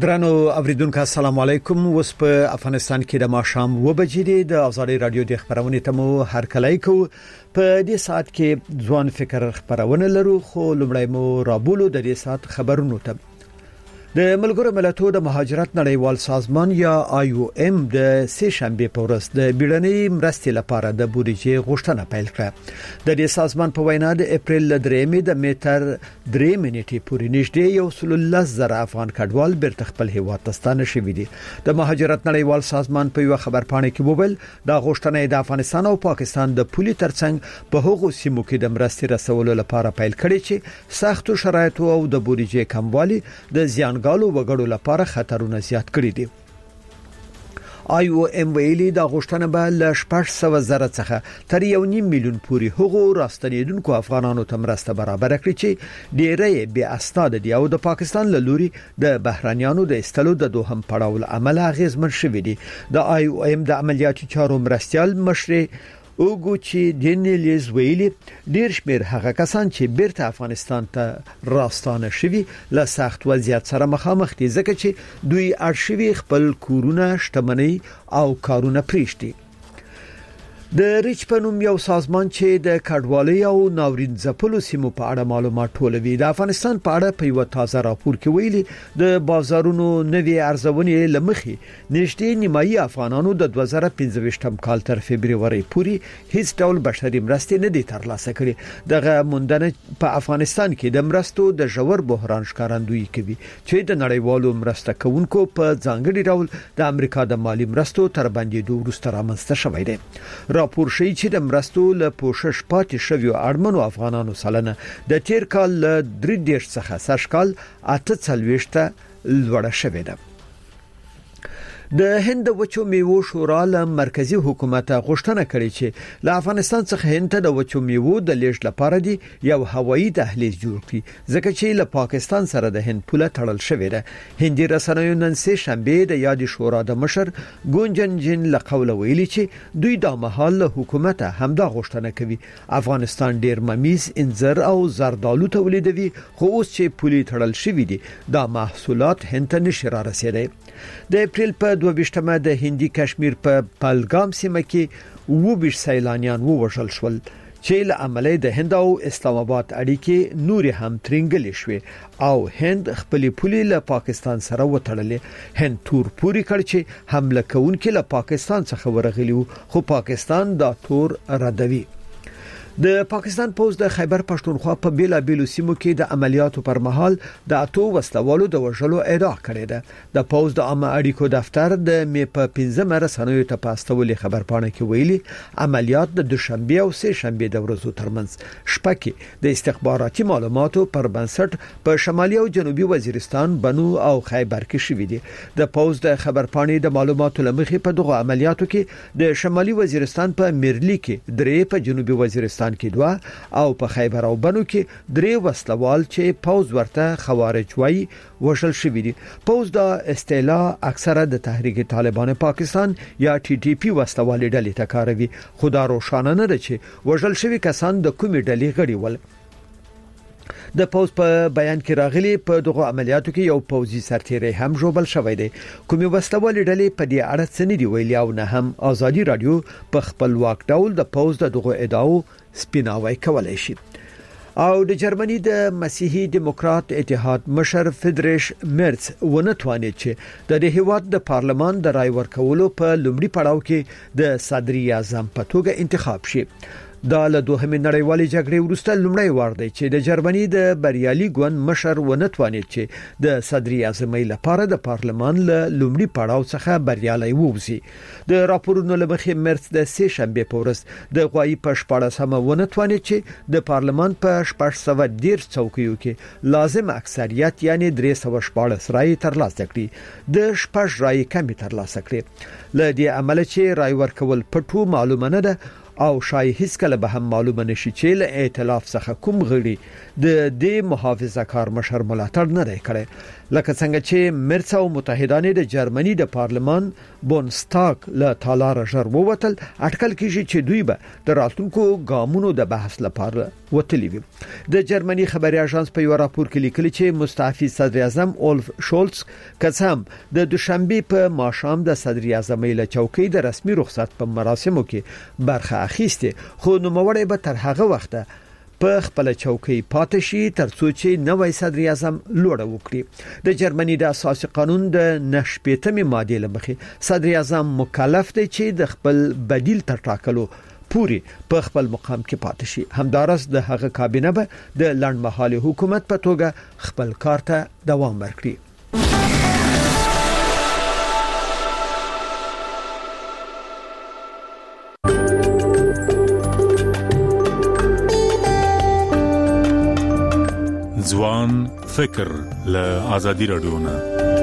ګرانو اوریدونکو السلام علیکم. اوس په افغانستان کې د ماښام 2 بجې د ازادي رادیو د خبرونې تمو هر کله کو په دې ساعت کې ځوان فکر خبرونه لرو، خو لمړی مو رابولو د دې ساعت خبرونو ته. د ملګرو ملتونو د مهاجرت نړیوال سازمان یا IOM د سه شنبه په ورځ د بیړنۍ مرستې لپاره د بودیجې غوښتنه پیل کړه. د دې سازمان په وینا د اپریل 3 د میټر 3 منټې پورې نږدې 1,000 افغان کډوال بیرته خپل هیواد ته ستانه شوي دي. د مهاجرت نړیوال سازمان په یو خبرپاڼه کې وویل دا غوښتنه د افغانستان او پاکستان د پولي ترڅنګ په هغو سیمو کې د مرستې رسولو لپاره پیل کړي چې سختو شرایطو او د بودیجې کموالي د زیان غالو وګړو لپاره خطرونه زیات کړي دي. IOM ویلي دا غوښتنه به ل 600,000 څخه تر 1.5 میلیون پورې هغو راستنیدونکو افغانانو ته مرسته برابر کړي چې ډېرې بې اسناد دي او د پاکستان له لوري د بهرانيانو د استلو د دوهم پړاو عمل اغیزمن شوی دي. د IOM د عملیاتي چارو مرستيال مشر اوګو چې دینیلیز ویلي ډیر شمیر هغه کسان چې بیرته افغانستان ته راستانه شوي له سخت وضعیت سره مخامخ دي، ځکه چې دوی ارشیوي خپل کورونه، شتمنۍ او کارونه پریشتي. د ریچ په نوم یو سازمان چې د کډوالۍ او ناورین ځپلو سیمو په اړه معلومات ټولوي د افغانستان په اړه په یو تازه راپور کې ویلي د بازارونو نوي ارزونې لمخې نږدې نیمایي افغانانو د 2015 کال تر فبرवरी پورې هیڅ ډول بشري مرستې نه دي ترلاسه کړې. دغه موندنه په افغانستان کې د مرستو د ژور بحران ښکارندویي کوي چې د نړیوالو مرسته کوونکو په ځانګړي ډول د امریکا د مالی مرستو تر بندیدو وروسته رامنځته شوی دی. راپور شي چې د مرستو له پوښښ پاتې شویو اړمنو افغانانو سلنه د تیر کال له 3 څخه سږ کال 48 ته لوړه شوې ده. د هند وچو میوو شورا له مرکزی حکومت غوښتنه کړې چې له افغانستان څخه هند ته د وچو میوو د لیږد لپاره دی یو هوایي دهلیز جوړ کړي، ځکه چې له پاکستان سره د هند پوله تړل شوې ده. هندي رسنیو نن سه شنبه د یادې شورا د مشر ګونجن جن له قوله ویلي چې دوی د محل حکومت همدا غوښتنه کوي. افغانستان ډیر ممیز، انځر او زردالو تولیدوي، خو اوس چې پولي تړل شوې دي دا محصولات هند ته نشي را رسیدي. د اپریل په 22مه د هندي کشمیر په پهلګام سیمه کې 22 سیلانیان ووژل شول چې له عملي د هند او اسلام آباد اړیکې نور هم ترنګل شوې او هند خپل پولي له پاکستان سره وتړلې. هند تور پوری کړ چې حمله کوونکې له پاکستان څخه ورغلی، خو پاکستان دا تور ردوي. د پاکستان پوز د خیبر پښتونخوا په بیلا بیلو سیمو کې د عملیاتو پر مهال د اتو وسلوالو د وژلو ادعا کړې ده. د پوز د عامه اړیکو دفتر د می په 15 رسنیو ته پاستولې خبرپاڼه کې ویلي عملیات د دوشنبه او سه شنبه د ورځو ترمنځ شپه کې د استخباراتي معلوماتو پر بنسټ په شمالي او جنوبي وزیرستان، بنو او خیبر کې شوې دي. د پوز د خبرپاڼې د معلوماتو لمخې په دغه عملیاتو کې د شمالي وزیرستان په میرلی کې 3 په جنوبي وزیرستان کې 2 او په خیبر او بنو کې 3 وسلوال چې پوز ورته خوارج وایي وژل شوي دي. پوز د استعلا اکثره د تحریک طالبان پاکستان یا TTP وسلوالې ډلې ته کاروي، خو دا روښانه نه ده چې وژل شوي کسان د کومې ډلې غړي ول. د پوز په بیان کې راغلي په دغه عملیاتو کې یو پوزي سرتیری هم جوړل شوی دی. کومې وسلوالې ډلې په دې اړه څه نه دی ویلي او نه هم ازادي رادیو په خپلواک ډول د پوز دغه ادعاو سپیناوی کولای شي. او د جرمني د مسیحي دیموکرات اتحاد مشر فریدریش مرز ونتوانید چې د هیواد د پارلمان د رای ورکولو په لومړي پړاو کې د صدر اعظم په توګه انتخاب شي. دا له دوهمې نړیوالې جګړې وروسته لومړی وار دی چې د جرمني د بریالي ګوند مشر ونتوانید چې د صدر اعظمۍ لپاره د پارلمان له لومړي پړاو څخه بریالي ووځي. د راپورونو لمخې مرز د سه شنبه په ورځ د غوایي په 14مه ونتوانید چې د پارلمان په 610 څوکیو کې لازم اکثریت یعنی 314 رای ترلاسه کړي، د 6 رای کمی ترلاسه کړي. له دې عمل چې رای ورکول پټو معلومه نه ده او شای هیڅ کله به هم معلومه نشي چې له ائتلاف څخه کوم غړي د دې محافظه کار مشر ملاتړ نه دی کړی لکه څنګه چې مرڅ او متحدانه د جرمني د پارلمان بونستاګ له تالار ژر ووتل اټکل کیږي چې دوی به د راتلونکو ګامونو د بحث لپاره وتلی وي د جرمني خبري اژانس په یو راپور کې لیکلي چې مستعفي صدر اعظم اولف شولز قسم د دوشنبه په ماښام د صدر اعظم له چوکۍ د رسمي رخصت په مراسمو کې برخه اخیسته خو نوموړی به تر هغه وخته په خپل چوکۍ پاتې شي ترڅو چې نوې صدر اعظم لوړه وکړي د جرمني د اساسي قانون د نشپېتمې ماده لمخې صدر اعظم مکلف دی چې د خپل بدیل تر ټاکلو پوری په خپل مقام کې پاتې شي همدارس د هغه کابینه به د لنډمهالي حکومت په توګه خپل کار ته دوام ورکړي ځوان فکر له آزادي رادیو نه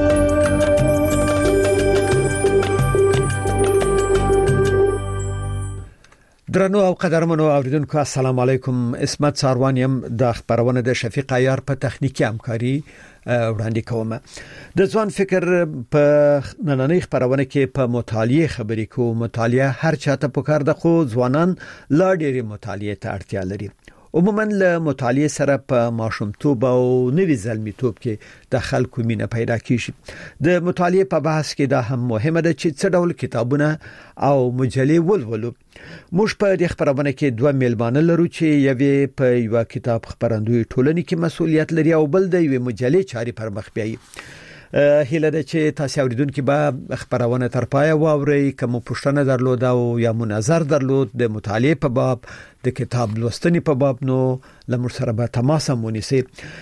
درنو او قدرمنو اوریدونکو السلام علیکم اسمت ساروانیم د خبرونه د شفیق عیار په تخنیکی همکاري وړاندې کوم د ځوان فکر په نننۍ خبرونه کې په مطالعه خبرې کوو مطالعه هر چاته پکار ده خو ځوانان لا ډېری مطالعه ته اړتیا لري عموما له مطالعه سره په ماشومتوب او نوي ځلمیتوب کې د خلکو مینه پیدا کیږي د مطالعه په بحث کې دا هم مهمه ده چې څه ډول کتابونه او مجلې ولولو موږ په دې خبرونه کې دوه میلمانه لرو چې یوې په یو کتاب خبرندوی ټولنې کې مسؤلیت لري او بل د یوې مجلې چاري پر مخ بیایي هیله ده چې تاسو اوریدونکو به خبرونه تر پای واوري کوم پوښتنه درلود او یا مناظر درلود د مطالعه په باب د کتاب لوستنې په باب نو لمر سره به تماس مونیسي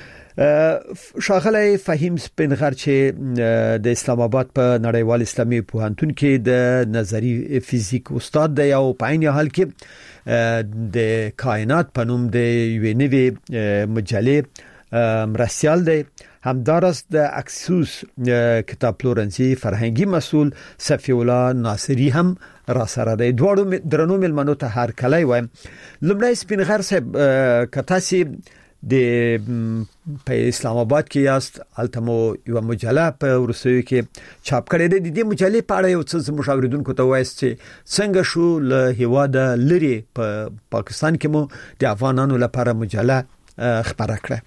شاغله فهیم سپینغر چې د اسلام آباد په نړیوال اسلامي پوهنتون کې د نظری فزیک استاد دی او په عین حال کې د کائنات په نوم د یوې نوې مجلې مرسیال دی همدارس د اکسوس کتاب پلورنسي فرهنګي مسؤل صفی الله ناصری هم را سره دی دواړو درنو ملمنو ته هر کله وایم لمړی سپینغر صاحب کتاسي د په اسلام آباد کې یاست التمو یو مجله په ورسوي کې چاپ کړې ده د دې مجلې په اړه یو څه مشاوریدونکو ته وایي چې څنګه شو له هیواده لري په پاکستان کې مو د افغانانو لپاره مجله خبره کړه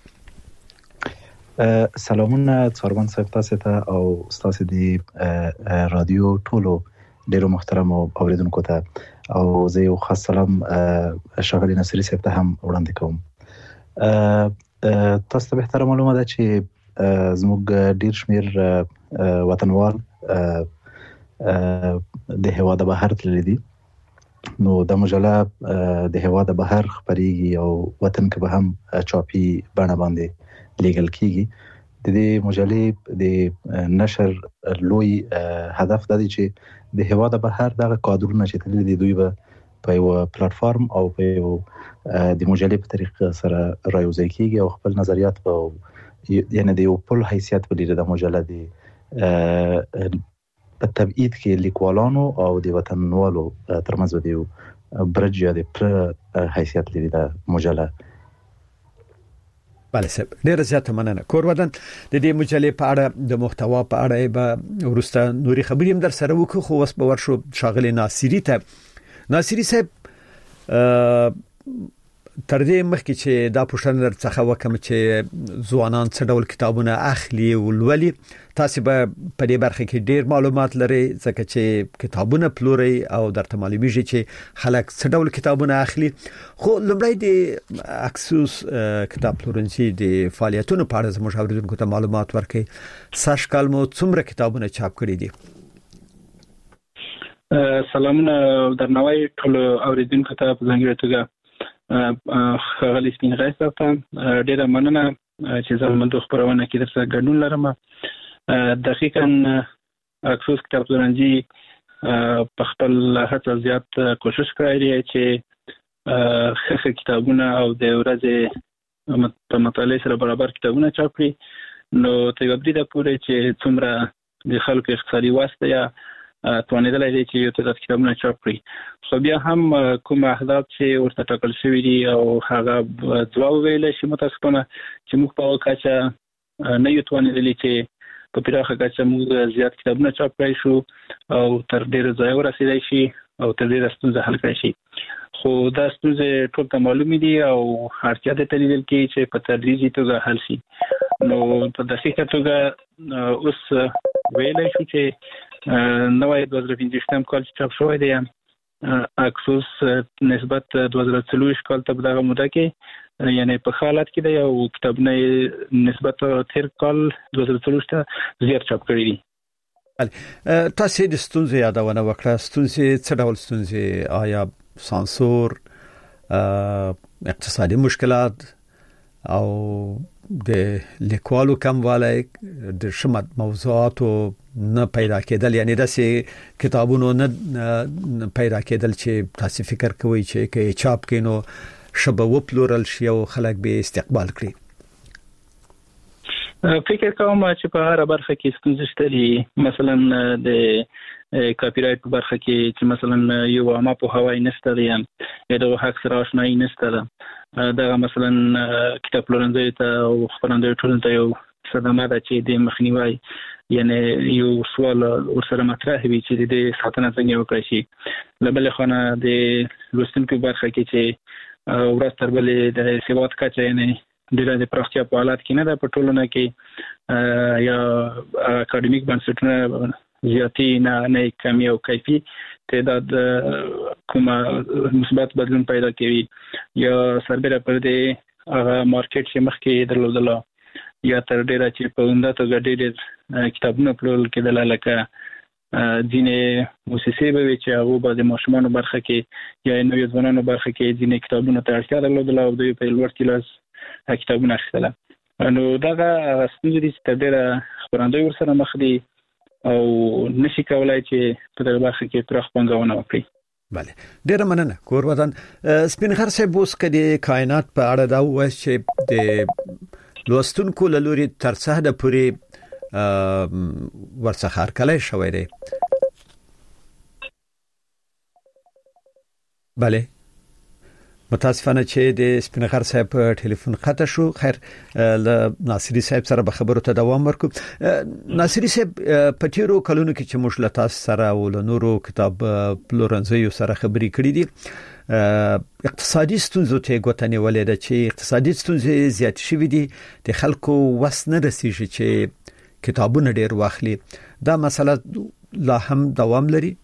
سلامونه څوروان صاحب تاسو ته او تاسو دی رادیو ټولو ډیرو محترم اوریدونکو ته او زه یو خاص سلام شاغلی نصری صاحب ته هم وړاندې کوم تاسو ته به معلومه ده چې زموږ ډیر شمیر وطنوال د هوا د بهر تللی دي نو د مجله د هوا د بهر خبريږي او وطن کې به هم چاپی بڼه باندې لیګل کیږي د دې مجلې د نشر لوی هدف د دې چې د هوا د بهر دغه کادرونه چې تللی دي دوی به په یو پلیټفارم او په یو د مجلې په طریقه سره راوځي کیږي او خپل نظریات په یعنی د یو پل حیثیت ولري د مجلې د په تبعید کې لیکوالانو او د وطنوالو ترمنځ د یو برج یا د پر حیثیت لري د مجلې بله سب ډیر زیاته مننه کور ودان د دې مجلې په اړه د محتوا په اړه به ورسته نوري خبرې هم در سره وکړو خو وس به ورشو شاغلی ناصری ته ناصری صاحب تر دې مخکې چې دا پوښتنه در څخه وکم چې ځوانان څه ډول کتابونه اخلي او ولولي تاسو به په دې برخه کې ډیر معلومات لري ځکه چې کتابونه پلوري او درته معلومیږي چې خلک څه ډول کتابونه اخلي خو لمړی د اکسوس کتاب پلورنسي د فعالیتونو په اړه زموږ اوریدونکو ته معلومات ورکړي ساش کالمو څومره کتابونه چاپ کړي دي سلامونه درنوي ټول اوریدونکو ته په ځانګړي توګه خغلی سپینغر صاحب ته ډیره مننه چې زموږ د خبرونه کې درسره ګډون لرم دقیقاً اکسوس کتاب پلورنسي په خپل هڅه زیات کوشش کړی دی چې ښه کتابونه او د ورځې په مطالعه سره برابر کتابونه چاپ کړي نو تر دې پورې چې څومره د خلکو اقتصادي واسطه یا توانیدلای دي چې یو تعداد کتابونه چاپ کړي. خو بیا هم کوم اهداف چې ورته ټاکل شوی دي او هغه ځواب ویل شي متاسفانه چې موږ په واقع نه یو توانیدلی چې په پراخه کچه موږ زیات کتابونه چاپ کړی شو او تر ډیره ځای ورسېدای شي او تر ډیره ستونزه حل کړی شي. خو دا ستونزې ټول ته معلومې دي او اړتیا ده تلیدل کې چې په تدریجي توګه حل شي. نو په دقیقه توګه اوس ویلای شو چې نوې 2015 کال چې چاپ شوی دی اکسوس نسبت 2024 کال ته په دغه موده کې یعنی په حالت کې دی او کتابونه نسبت تیر کال 2024 ته زیات چاپ کړی دي. تاسو د ستونزې یادونه وکړه. ستونزې څه ډول ستونزې؟ آیا سانسور، اقتصادي مشکلات او د لیکوالو کموالی، د شمت موضوعاتو نه پیدا کېدل، یعنی داسې کتابونو نه پیدا کېدل چې تاسو فکر کوئ چې کې چاپ کینو شبه و پلورل شي او خلک به استقبال کړي؟ فکر کوم چې په هر برخه کې ستونزې شته. مثلا د کاپی رایټ په برخه کې چې مثلا یو عامه په هوای نشته دی یا د حق سره آشنایي نشته ده. دا مثلا کتاب پلورنځي ته او خپرندوی ټولنې ته یو صدمه ده چې د مخنیوي یعنی یو سوال ورسره مطرح وي چې د ساتنه څنګه وکړي شي. له بل خوا د لوستونکو برخه کې چې ورځ تر بلې د سواد کچه یعنی ډیره د پراختیا په حالت کې نه ده په ټولنه کې یا اکاډمیک بنسټونه زیاتی نه کمی او کیفي تعداد کومه مثبت بدلون پیدا کوي یا سربېره پر دې هغه مارکیټ چې مخکې درلودله یا تر ډیره چې په عمده توګه ډېر کتابونه پلورل کېدل لکه ځینې موسسې به وي چې هغه به د ماشومانو برخه کې یا نویو ځوانانو برخه کې ځینې کتابونه ته اړتیا درلودله او دوی په لوړ کلاس کتابونه اخیستل. نو دغه ستونزې دي چې تر ډیره خپرندوی ورسره مخ دي او نشي کولای چې په دغه برخه کې پراخ پانګونه وکړي. بله، ډیره مننه کورودان. سپین غر صاحب اوس کدي کائنات په اړه دا وایي چې د لوستونکو له لوري تر څه حد پورې ورڅخه هرکلی شوی دی. بله، متاسفانه چې د سپین غر صاحب ټلیفون قطع شو. خیر، له ناصری صاحب سره به خبرو ته دوام ورکو. ناصری صاحب، په تیرو کلونو کې چې موږ له تاسو سره او له نورو کتاب پلورنځیو سره خبرې کړې دي، اقتصادي ستونزو ته ګوتنې ولې ده چې اقتصادي ستونزې زیات شوې دي، د خلکو وس نه رسیږي چې کتابونه ډیر واخلي. دا مسله لا هم دوام لري؟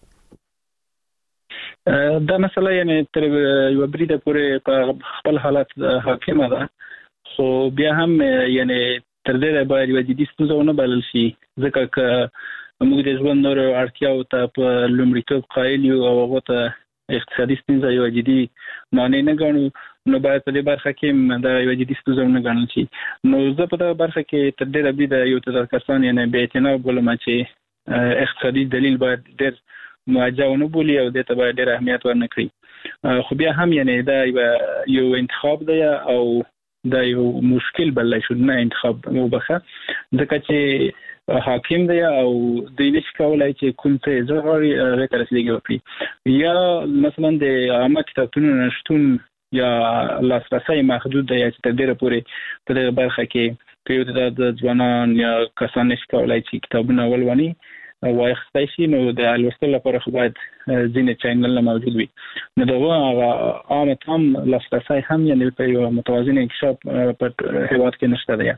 دا مسله یعنی تر یو بریده پورې په خپل حالت حاکمه ده، خو بیا هم یعنی تر دې باید یو جدي ستونزه ونه بلل شي، ځکه چې موږ د ژوند نور اړتیاو ته په لومړیتوب قایل یو او هغه ته اقتصادي ستونزه یو جدي معنی نه ګڼو، نو باید په دې برخه کې دا یو جدي ستونزه نه ګڼل شي. نو زه په دغه برخه کې تر ډیره بریده یو تعداد کسان یعنی بې اعتنا بولم چې اقتصادي دلیل باید ډیر موجهونه بولی او د ته باید ډېر اهمیت ورنکړي. خو بیا هم یعنی دا یو انتخاب دی او دا یو مشکل بلای شو نه انتخاب وبخه، ځکه چې حاکم دی او د نشي کولای چې کوم څه زغړی غیر رسیدګي وکړي، یا مثلا د عامه کتابونو نشټون یا لاسرسي محدود دی چې تر ډیره پورې په دغه برخه کې یو د ځوانان یا کسان نشي کولای چې کتابونه ولونی واخستای شي. نو د لوستلو لپاره خو باید ځینې چینلونه موجود وي. نو دغه عامه تام لاسرسي هم یعنی په یو متوازن انکشاف په هیواد کې نشته دی.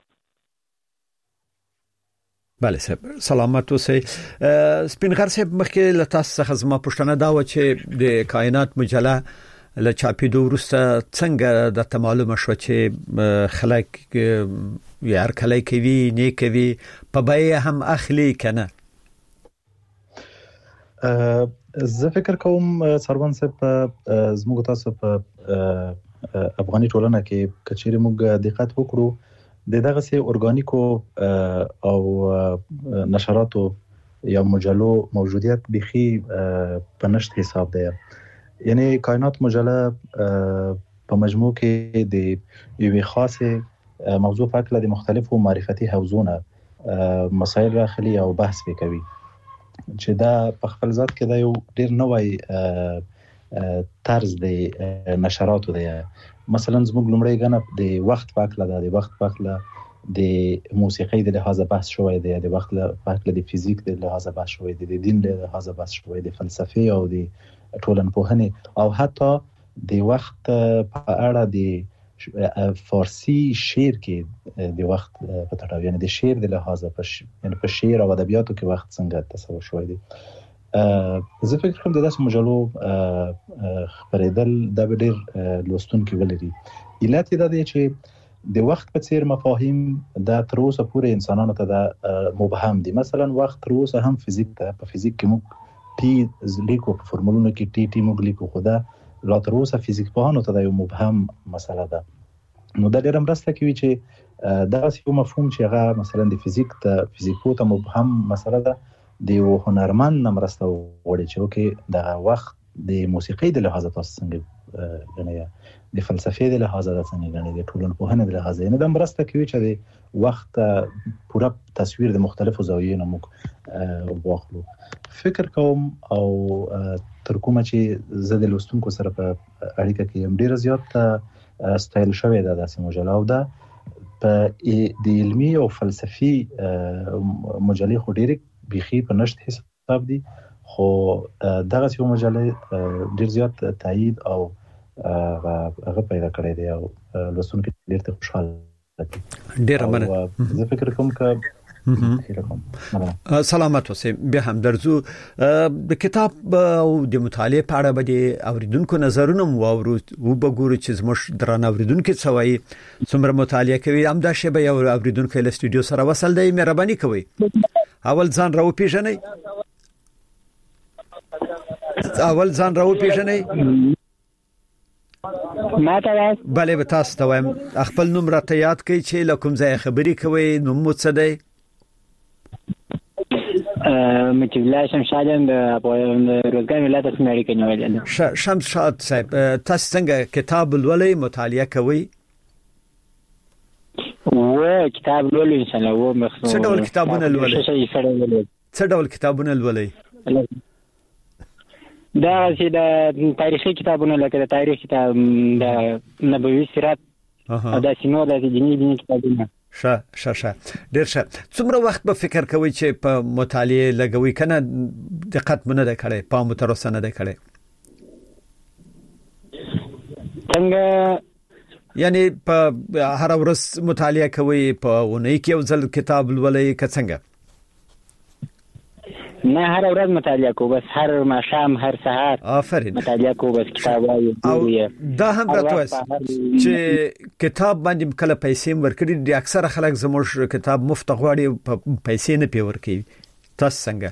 بله صاحب، سلامت اوسئ. سپین غر صاحب، مخکې له تاسو څخه زما پوښتنه دا و چې د کائنات مجله له چاپېدو وروسته څنګه درته معلومه شوه چې خلک یې هرکلی کوي، نه کوي، په بیه هم اخلي که نه؟ زه فکر کوم سروان صاحب زموږ تاسو په افغاني ټولنه کې کچېرې موږ دقت وکړو د دغه سي اورګانیکو او نشراتو یا مجلو موجودیت بخي په نشت حساب دی. یعنی کائنات مجله په مجموع کې د یوې خاصه موضوع په اړه د مختلفو معرفتي حوزونه مسایل راخلي او بحث وکوي. چې دا په خپل ذات کې دا یو ډیر نوې طرز دی نشراتو دی. مثلا زموږ لومړی غنه د وخت پاکله د وخت پاکله د موسیقۍ د لحاظه بحث شوی دی، د وخت پاکله د فزیک د لحاظه بحث شوی دی، د دین د لحاظه بحث شوی دی، فلسفي او د ټولنپوهنې او حتی د وخت په اړه د فارسی شعر کې د وخت په تړاو یعنی د شعر د لحاظه یعنی په شعر او ادبیاتو کې وخت څنګه تصور شوی دی. زه فکر کوم د داسې مجلو خبرېدل د ډېر لوستونکو ولري. علت دا دی چې د وخت په څیر مفاهیم د تر اوسه پورې انسانانو ته د مبهم دي. مثلا وخت تر اوسه هم فزیک ته په فزیک کې موږ ټي لیکو په فرمولونو کې ټي موږ لیکو، خو دا لا تر اوسه فزیک پوهانو ته د یو مبهم مسله ده. نو دا ډېر مرسته کوي چې دا یو مفهوم چې هغه مثلا د فزیکو ته مبهم مسله ده د یو هنرمند مرسته وړي چې اوکې د وخت د موسیقۍ د لحاظه تاسو څنګه غنئ، د فلسفې د لحاظه څنګه غنئ، د ټولنپوهنې د لحاظه نه د مرسته کوي چې د وخت پوره تصویر د مختلفو زاویو نه موږ واخلو. فکر کوم او تر کومه چې زه د لوستونکو سره په اړیکه کې ډیر زیات ستایل شوی دا داسې مجله او دا په د علمي او فلسفي مجلې خو ډېر بيخي په نشت حساب دي، خو دغه یو مجله ډیر زیات تایید او هغه پیدا کړی دی او لوستونکو ډیر ته خوشاله دي. ډیر مننه. زه فکر کوم چې سلامت اوسئ. به هم درځو د کتاب او د مطالعه په اړه به اوریدونکو نظرونه واورو او وګورو چې زموږ درنه اوریدونکو څه وایي، څومره مطالعه کوي. هم دا شی به یو اوریدونکو له استودیو سره وصل دی. مهرباني کوئ اول ځان راو پیژنئ. ما ته بله به تاسو ته وایم خپل نوم راته یاد کړئ چې لکم ځای خبرې کوي. نوم مو څه دی؟ متولای شمشادم د روزګار ولایت اسماعیل کې نیولې. شمس شاد صاحب تاسو څنګه کتاب ولولئ، مطالعه کوئ؟ کتاب لولئ ان شاء الله. څه ډول کتابونه لولئ؟ څه ډول کتابونه لولئ؟ دا چې د تاریخي کتابونه لکه د تاریخ کتاب، د نبوي سیرت او د سینو د دیني کتابونه. ښه ډیر ښه. څومره وخت به فکر کوئ چې په مطالعه لګوي؟ کنه دقت مونږ نه کړي، پام تر اوسه نه کړي؟ څنګه یعنی په هر ورځ مطالعه کوي، په اونۍ کې یو ځل کتاب لولئ که څنګه؟ نه هر ورځ مطالعه کوم، بس هر ماښام هر سهار آفرین مطالعه کوم، بس کتاب وایو. دا هم راته چې کتاب باندې کله پیسې ورکړي دي. اکثره خلک زموږ کتاب مفت غواړي، پیسې نه پی ورکوي. تاسو څنګه؟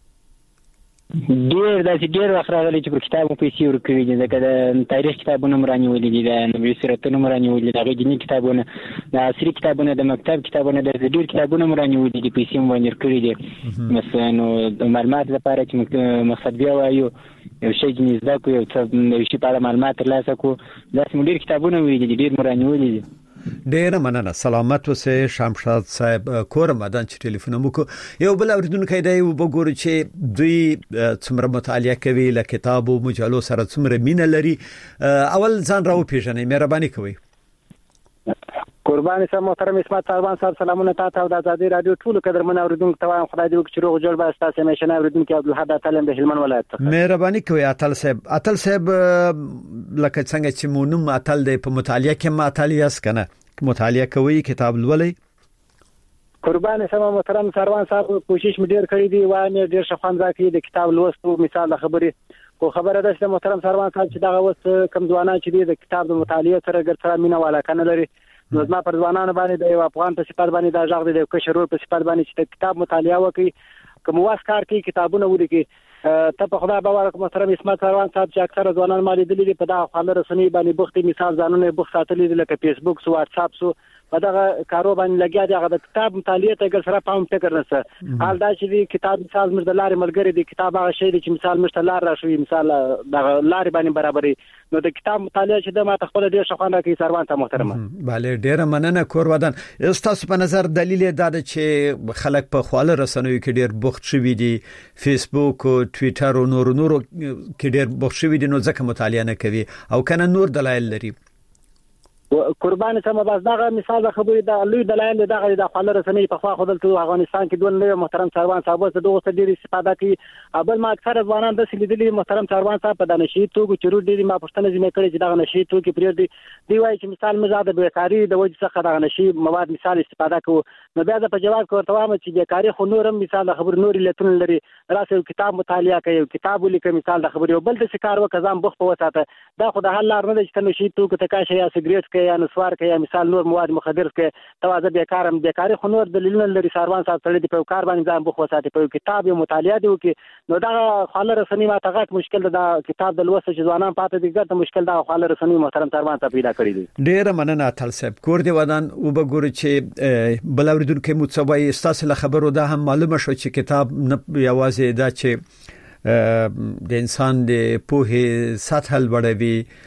ډېر وخت راغلی چې پر کتاب پیسې ورکوي دي. ځکه د تاریخ کتابونه مرانیولې دي، د نبوي سیرتونه مرانیولې دي، د دیني کتابونه، د عصري کتابونه، د مکتب کتابونه، د ډېر کتابونه مرانیولې دي، پیسې مو باندې ورکړي دي. مثلا نو د معلومات لپاره چې مقصد بیا وایو یو شی زده کو، یو څه یو شی په اړه معلومات ترلاسه کو، داسې ډېر کتابونه ویلي دي، ډېر مرانیولې دي. ډیر مننه. سلامت اوسئ شمشاد صاحب. کور مدان چې ټلیفون مو کو. یو بل اوریدونکو دی وګورو چې دوی څومره مطالعه کوي، له کتاب او مجلو سره څومره مینه لري. اول ځان راو پیژنئ، مهرباني کوئ. قربان سم محترم اسمت سروان صاحب، سلامونه تاسو او د آزادۍ رادیو ټولو قدرمن اوریدونکو ته وایم خدای دې وکړي چې روغ جوړ به تاسو همیشه اوریدونکو عبدالحد اتل د هلمند ولایت څخه. مهرباني کوئ اتل صاحب. اتل صاحب لکه څنګه چې مونږ اتل دی په مطالعه کې ماتل یاس کنه، مطالعه کوي، کتاب لولئ؟ قربان سم محترم سروان صاحب، کوشش مې ډیر کړی دی، وای مې ډیر شخوان راکړي د کتاب لوستو. مثال خبرې کو خبره ده چې محترم سروان صاحب چې دغه وس کم ځوانان چې د کتاب د مطالعه سره ګرځره مینه والا کنه لري، نو زما پر ځوانانو باندې د یو افغان په صفات باندې دا ځاغ دی، د کشرور په صفات باندې چې کتاب مطالعه وکړي، کوم واس کار کوي، کتابونه ولیکي. ته په خدای باور کوم محترم اسمت سروان صاحب چې اکثره ځوانان مالي دي په دا خاله رسنۍ باندې بوختي، مثال ځانونه بوخت ساتلي لکه فیسبوک سو، واتس اپ سو، په دغه کارو باندې لګیا دي هغه د کتاب مطالعه ته سره پام فکر نشته حال دا چې کتاب مثال موږ د لارې ملګری دی کتاب هغه شی دی چې مثال موږ ته لار راشي مثال د لارې باندې برابرې نو د کتاب مطالعه چې د ما ته خپل ډیر شخوانه کوي سروان ته محترمه bale ډیر مننه کور ودان تاسو په نظر دلیل دا ده چې خلک په خواله رسنوي کې ډیر بوخت شوي دي فیسبوک او ټوئیټر او نور کې ډیر بوخت شوي دي نو ځکه مطالعه نه کوي او کنه نور دلایل لري قربان سم باز دغه مثال د خبرې د لوی دلایل دغه د خپل رسنۍ په خوا خدلته افغانستان کې دوه نوې محترم سروان صاحب څه دغه ډېری استفاده کوي بل ما اکثر ځوانان د سلیدلي محترم سروان صاحب په دانشي توګه چرور ډېری ما پښتنه ځمې کړي چې دغه نشي توګه پرې دی وایي چې مثال مزاده بیکاری د وجه څخه دغه نشي مواد مثال استفاده کوو نو بیا د په جواب کوته وایم چې بیکاری خو نورم مثال د خبر نوري لتون لري راسه کتاب مطالعه کوي کتاب لیکي مثال د خبرې بل د شکار وکزام بخ په وساته دا خو د حل لار نه چې نشي توګه تکاشه یا سیګریټ کوي یا نسوار کوي مثال نور مواد مخدر کې توازه بیکاری خو نور دلیلونه لري سروان صاحب سره دی په کار باندې ځان بخ وساته په کتاب یو مطالعه دی وکي نو دا خاله رسنۍ ما ته غټ مشکل ده کتاب د لوست چې ځوانان پاتې دي ګټه مشکل دا خاله رسنۍ محترم سروان صاحب پیدا کړی دي ډیر مننه اتل صاحب کور دی ودان او بګوري چې بل اوریدونکو متصوي استاسو له خبرو دا هم معلومه شو چې کتاب نه یوازې دا چې د انسان د پوهې سطح لوړوي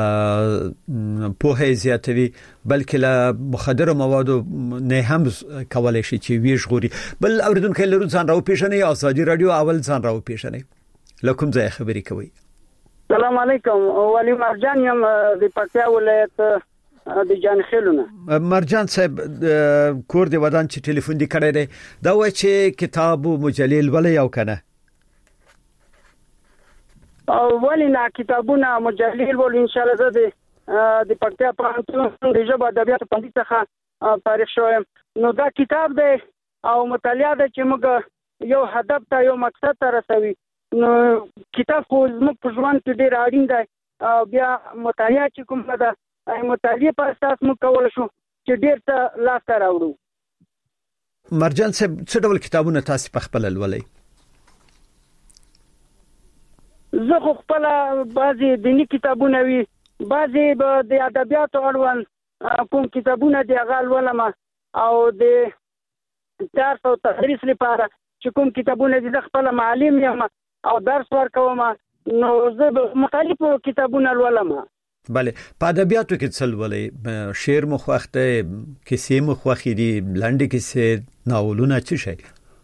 پوهه زیاتوي بلکې له مخدر موادو نه هم کولای شي چې ویش غوري بل اوریدونکو لرو ځان راو پیژنې ازادي رادیو اول ځان راو پیژنې لکم ځای خبري کوي السلام علیکم ولی مرجان یم د پکتیا ولایت د جان خیلونه مرجان صاحب کور دی ودان چې ټلیفون دی کړی دی دا وایي چې کتاب او مجلل ولې یو کنه او ولینا کتابونه مجلل ول ان شاء الله د پکتیا پرانتون د ژبه ادبیات پندې څخه فارغ شوم نو دا کتاب دی او مطالعه د چې موږ یو هدف ته یو مقصد ته رسوي نو کتاب خو موږ په ژوند کې ډیر اړین دی او بیا مطالعه چې کوم ده مطالعه په اساس موږ کولای شو چې ډیر څه لاس ته راوړو مرجان صاحب څه ډول کتابونه تاسو په خپل لولئ زه خو خپل بعضي دینی کتابونه وی بعضي د ادبیاتو اړوند کوم کتابونه دی غال ولما او د درس او تدریس لپاره چې کوم کتابونه دي خپل معلم یم او درس ورکوم نو زه مختلف کتابونه ولما bale په ادبیاتو کې څه ولې شعر مخوخته کیسې مخوخې دي لاندې کیسې ناولونه څه شي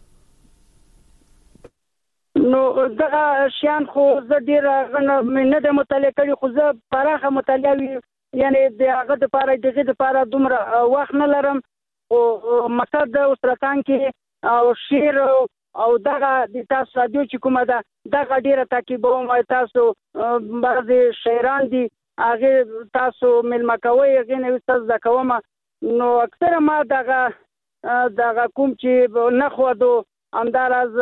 نو دا شیان خو زه ډیر غنه نه د مطالعه کړي خو زه پراخه مطالعه یعنی د هغه لپاره دغه لپاره دومره وخت نه لرم او مقصد د استراتان کې او شعر او دغه د تاسو رادیو چې کومه ده دغه ډیره تعقیبوم تاسو بعضی شاعران دي هغه تاسو ملما کوي هغه نه تاسو د کوم نو اکثر ما دغه کوم چې نه خو دو انداز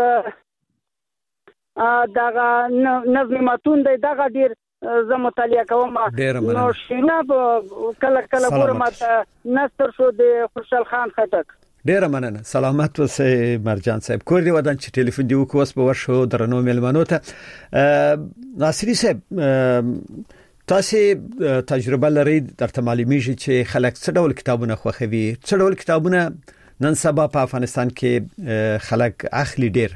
دغه نظم متون دی دغه ډیر زه مطالعه کوم نو شینه کله ګورم نصر شو د خوشحال خان خټک ډیر مننه سلامت اوسې مرجان صاحب کور دی ودان چې ټلیفون دی وکوس په ورشو درنو ملمنو ته ناصری صاحب تاسو تجربه لرئ درته معلومیږي چې خلک څه ډول کتابونه خوښوي څه ډول کتابونه نن سبا په افغانستان کې خلک اخلي ډیر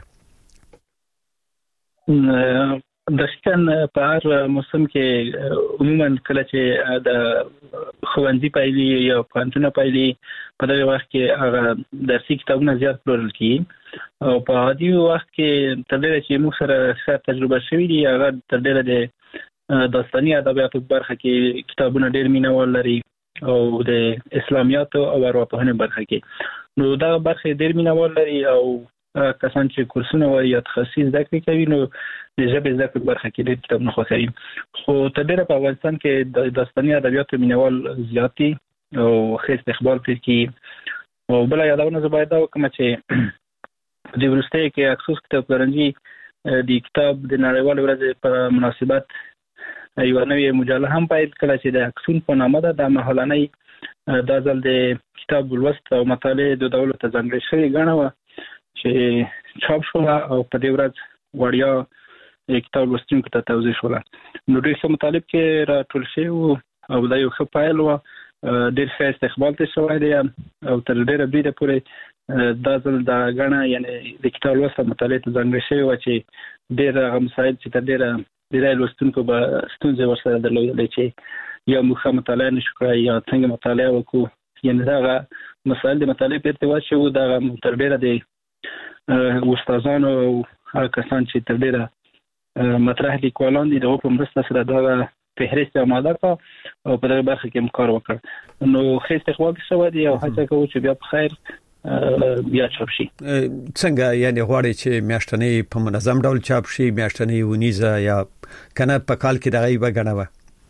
دشتن په هر موسم کې عموما کله چې د خوندې پایلي یا پانتونه پایلي په دغه وخت کې هغه درسي کتابونه زیات پلورل کیږي او په عادي وخت کې تر ډیره چې موږ سره ښه تجربه شوې دي هغه تر ډیره د داستاني ادبیاتو برخه کې کتابونه ډیر مینوال لري او د اسلامیاتو او ارواپوهنې برخه کې نو دا برخه ډیر مینوال لري او کسان چې کورسونه وایي یا تخصصي زده کړې کوي نو د ژبې زده کړې برخه کې ډېر کتابونه خوښوي خو تر ډېره په افغانستان کې د داستاني ادبیاتو مینوال زیات دي او ښه استقبال پرې کېږي او بله یادونه زه باید دا وکړم چې په دې وروستیو کې اکسوس کتابپلورنځي د کتاب د نړیوالې ورځې په مناسبت یوه نوې مجله هم پیل کړه چې د اکسون په نامه ده د مهالنۍ دا ځل د کتاب لوست او مطالعې د ډولو ته ځانګړې شوې ګڼه وه چې چاپ شوله او په دې ورځ وړیا کتاب لوستونکو ته توضیح شوله نو ډېر ښه مطالب کې راټول شوي وو او دا یو ښه پیل وه ډېر ښه استقبال ته شوی دی او تر ډېره بریده پورې دا ځل دا غاڼه یعنی د کتاب لوست مطالعه ته ځانګړې شوی و چې ډېر مسایل چې تر ډېره لوستونکو به ستونزې ورسره درلودلې چې یا موږ مطالعه نشو کړای یا څنګه مطالعه وکړو یعنی دا مسایل د مطالعه په ارتباط شو دا تر ډېره د استادانو او کسان چې تر ډېره مطرح لیکوالان دي دغه په مرسته سره دا فهرست آماده کړ او په دغه برخه کې کار وکړ نو ښه استقبال شوی دی او هڅه کوو چې بیا په خیر بیا چاپ شي. څنګه یعنی غواړي چې میاشتنی په منظم ډول چاپ شي میاشتنی ونیزه یا کنه په کال کې دغه یو غنوه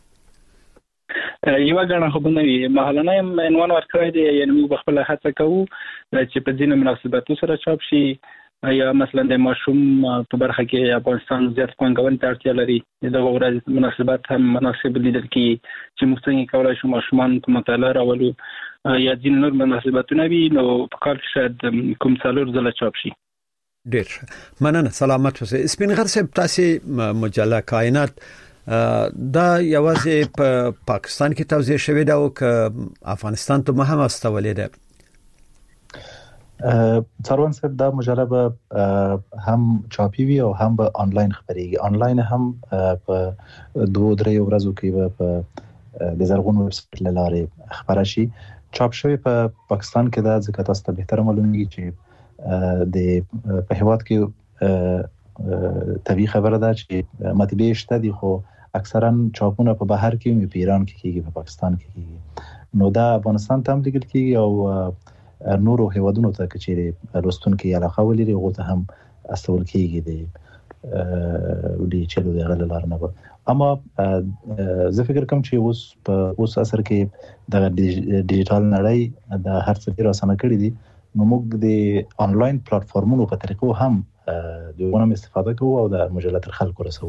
یو غاڼه خو نه وي محلانه عنوان ورکړی دی یعنی موږ خپل هڅه کوو چې په ځینو مناسباتو سره چاپ شي یا مثلا د ماشوم په برخه کې افغانستان زیات پانګونې ته اړتیا لري دغه ورځ مناسبات هم مناسب لیدل کی چې موږ څنګه کولای شو ماشومان په مطالعه راولو یا ځین نور مناسباتونه وي نو په کال کې شاید کوم څلور ځله چاپ شي. ډېر مننه سلامت اوسئ. سپین غر صاحب تاسو مجله کائنات دا یوازې په پاکستان کې توزیع شوې ده او که افغانستان ته هم استولې ده؟ څاروان صاحب دا مجله به هم چاپی وي او هم به آنلاین خبريږي. آنلاین هم په 2-3 ورځو کې به په د زرغون ویب سټ لاره خبره شي. چاپ شوی په پاکستان کې دا ځکه تاسو ته به معلومیږي چې د په هیواد کې طبيعي خبره ده چې مطبعې شته دي خو اکثرا چاپونه په بهر کې په ایران کې کیږي په پاکستان کې کیږي نو دا افغانستان ته هم لیکل کیږي او نورو هیوادونو ته چې لوستونکي علاقه ولري هغه ته هم استول کیږي د چلو د غللار نه اما زه فکر کوم چې اوس اثر کې د ډیجیټل نړۍ د هر څه ډیر اسانه کړی دي نو موږ د آنلاین پلیټفارمونو په طریقو هم دغه استفاده کوو او د مجلات خلکو رسوو.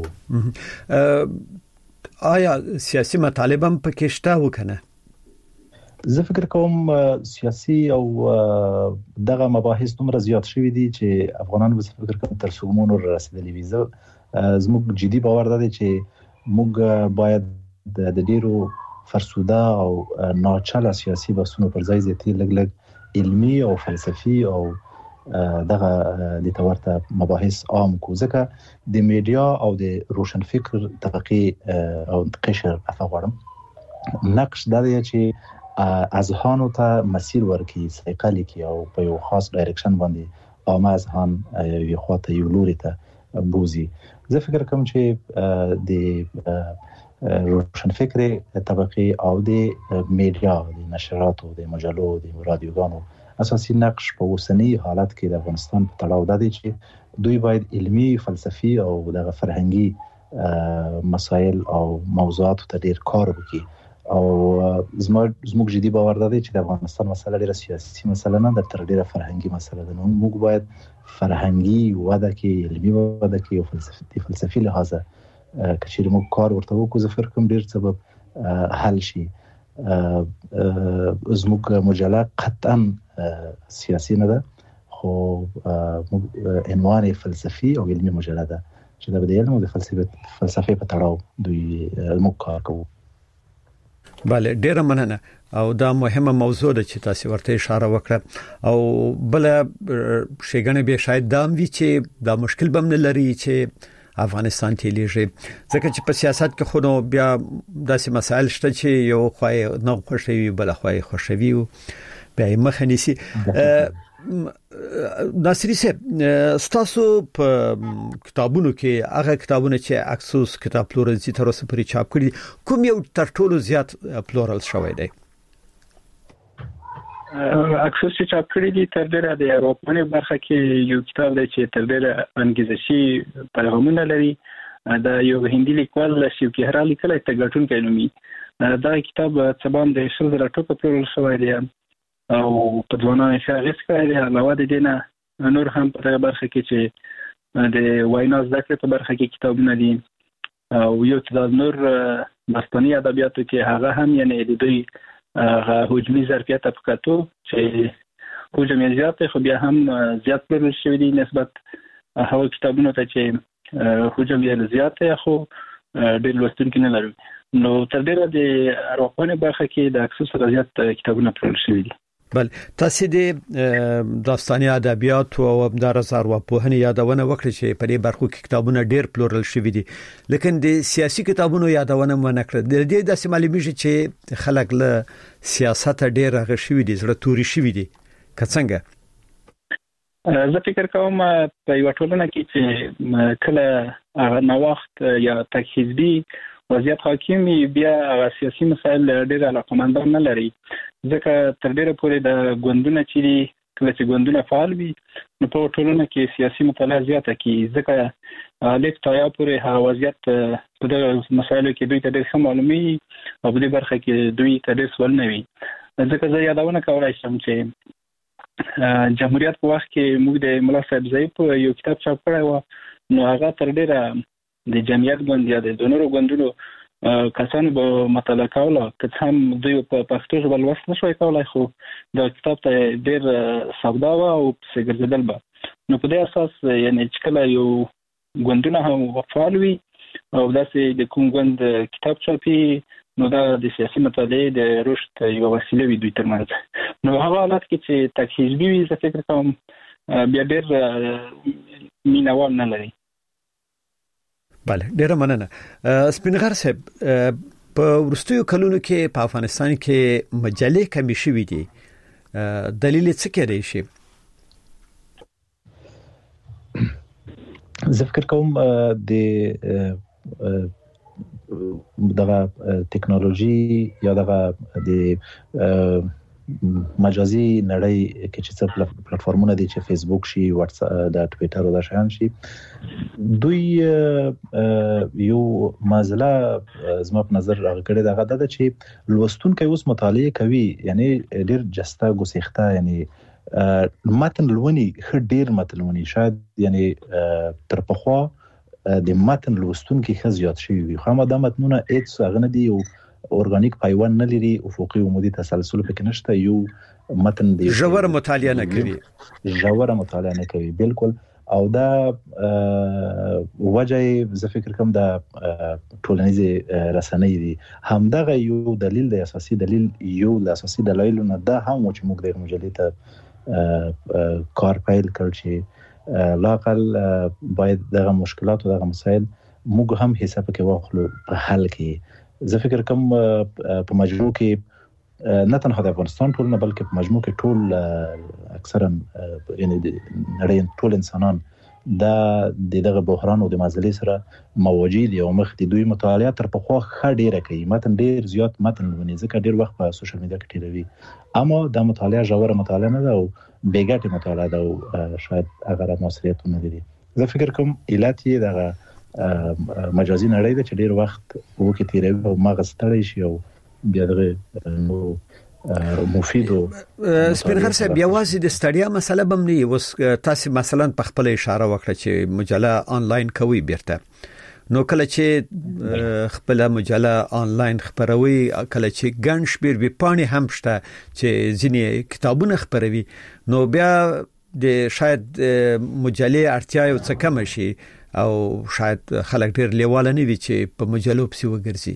آیا سیاسي مطالب هم پکې شته وکنه؟ زه فکر کوم سیاسي او دغه مباحث دومره زیات شوي دي چې افغانان به فکر کوم تر سومونو رسیدلی وي. زموږ جدي باور ده چې موږ باید د ډیرو فرسوده او ناچله سیاسي بحثونو پر ځای زیاتې لګ علمي او فلسفي او دغه د تورته مباحث عام کو ځکه د میډیا او د روشنفکر طبقه او قشر افغانم نقش دا دی چې اذهانو ته مسیر ورکړي سایقل کی او په یو خاص ډایرکشن باندې عامه اذهان یو خواته یو لوري ته بوزي. زه فکر کوم چې د روشنفکر طبقه او د میډیا د نشراتو د مجلو د رادیوګانو اساسي نقش په اوسنی حالت کې د افغانستان په تړاو ده چې دوی باید علمي فلسفي او د فرهنګي مسایل او موضوعات ته ډیر کار وکړي او زموږ جدي باور ده چې د افغانستان مسله ډیره سیاسي مسله نه ده تر ډیره فرهنګي مسله ده. نو موږ باید فرهنګي وده کې علمي وده کې او فلسفي لحاظه کچېرې موږ کار ورته وکړو زه فکر کوم ډیر سبب حل شي. زموږ مجله قطعا سیاسي نه ده خو عنوان فلسفي او علمي مجله ده چې د علم او د فلسفې په تړاو دوی موږ کار کوو. بله ډیره مننه او دا مهمه موضوع ده چې تاسو ورته اشاره وکړه او بل شیګنه به شاید دام وی چې دا مشکل بم نه لري چې افغانستان ته لیږي ځکه چې په سیاست کې خو نو بیا داسې مسائل شته چې یو خوای نه خوشوي بل خوای خوشوي بیا مخ نيسي. ناصری صاحب ستاسو په کتابونو کې هغه کتابونه چې اکسوس کتاب پلورنسي تر اوسه پرې چاپ کړي کوم یو تر ټولو زیات پلورل شوی دی؟ اکسوس چې چاپ کړي دي تر ډیره د اروپا برخه کې یو کتاب دی چې تر ډیره انګیزشي پیغامونه لري. دا یو هندي لیکوال شیوکی هرا لیکلی تګټون کینومي دا کتاب څبام د شل زره ټوکه پلورل شوی دی او په ځوانانو کې هغه څه دی علاوه د دینه نور هم په دغه برخه کې چې د وینا زده کړې په برخه کې کتابونه دي او یو څه نور باستاني ادبیاتو کې هغه هم یعنی د دوی حجمي ظرفیت په کتو چې حجم یې زیات خو بیا هم زیات پلورل شوی دی نسبت هغه کتابونو ته چې حجم یې زیات خو ډېر لوستونکي نه لري. نو تر ډیره د ارواپوهنې برخه کې د اکسس رضایت کتابونه پلان شوي دي. بل تاسو د داستاني ادبیات او همدارس ارواپوهنې یادونه وکړه چې په دې برخو کې کتابونه ډیر پلورل شوي دي، لیکن د سیاسي کتابونو یادونه مونږ کړه. د دې د سیمالیمیږي چې خلک له سیاست ډیر غشوي دي، زړه توري شوي دي. څنګه زه فکر کوم په یو ټولنه کې چې کله هغه نوښت یا تکحزبي وضعیت حاکم بیا هغه سیاسي مسایل ډېر علاقمندان نه لري، ځکه تر ډېره پورې د ګوندونه چې کله چې ګوندونه فعال وي نو په ټولنه کې سیاسي مطالعه زیاته کیږي، ځکه لیک تایا پورې هغه وضعیت په دغه مسایلو کې دوی ته ډېر ښه معلومي او په دې برخه کې دوی ته ډېر سوال نه وي. ځکه زه یادونه کولای شم چې جمهوریت په وخت کې موږ د مولا صاحب ضعیف یو کتاب چاپ کړی و، نو هغه تر ډېره د جمعیت ګوند یا د نورو ګوندونو کسانو به مطالعه کوله، که هم دوی په پښتو ژبه لوست نشوای کولای، خو دا کتاب ته ډېر سودا و او پسې ګرځېدل به. نو په دې اساس یعنی چې کله یو ګوندونه هم فعال وي او داسې د کوم ګوند کتاب چاپي، نو دا د سیاسي مطالعې د رشد یو وسیله وي دوی ترمنځ. نو هغه حالت کې چې تکحزبي وي زه فکر کوم بیا ډېر مینوال نه لري. بله، ډیره مننه. سپینغر صاحب، په ورستیو کلونو کې په افغانستان کې مجلې کمې شوې دي، دلیل څه کېدای شي؟ زه فکر کوم د دغه ټیکنالوژي یا دغه د مجازي نړۍ کې چې څه پلیټفارمونه دي چې فیسبوک شي، واتس اپ، د ټوئیټر او د شان شي، دوی یو مازله زما په نظر راغړي دغه د چې لوستونکو اوس مطالعه کوي، یعنی ډیر جسته ګسیخته، یعنی متن لونی ډیر متن لونی شاید یعنی تر پخوا د متن لوستونکو ښه زیات شوی وي، خو دا متنونه هیڅ هغه نه دي او اورګانیک پیوند نه لري، افقي عمودي تسلسل پکې نشته، یو متن دی ژور مطالعه نه کوي بالکل. او دا وجه زه فکر کوم دا ټولنیز رسنۍ دي، همدغه یو دلیل دی، اساسي دلیل، یو د اساسي دلایلونو دا هم چې موږ د مجلې ته کار پیل کړ چې لاقل باید دغه مشکلات او دغه مسایل موږ هم حساب کې واخلو په حل کې. زه فکر کوم په مجموع کې نه تنها د افغانستان ټول نه بلکې په مجموع کې ټول اکثرا یعنی نړۍ ټول انسانان دا دغه بحران او د مازلې سره مواجه دي او مخ دي. دوی مطالعه تر پخوا ښه ډیره کوي، متن ډیر زیات متن ونی ځکه ډیر وخت په سوشل میډیا کې تیروي، اما دا مطالعه ژوره مطالعه نه ده او بیګټه مطالعه ده او شاید هغه موثریت نه لري. زه فکر کوم علت یې دغه مجازي نړۍ ده چې ډیر وخت وکړي تیروي او مغز تړي شي او بیا دغه نو مفید. سپینغر صاحب، یوازې د ستړیا مسله بم نه وس، تاسو مثلا په خپل اشاره وکړه چې مجله آنلاین کوي بیرته، نو کله چې خپل مجله آنلاین خبروي، کله چې ګڼ شمېر ویبپاڼې هم شته چې ځینې کتابونه خبروي، نو بیا د شاید مجلې اړتیا یو څه کم شي او شاید خلک ډېر لیواله نه وي چې په مجلو پسې وګرځي.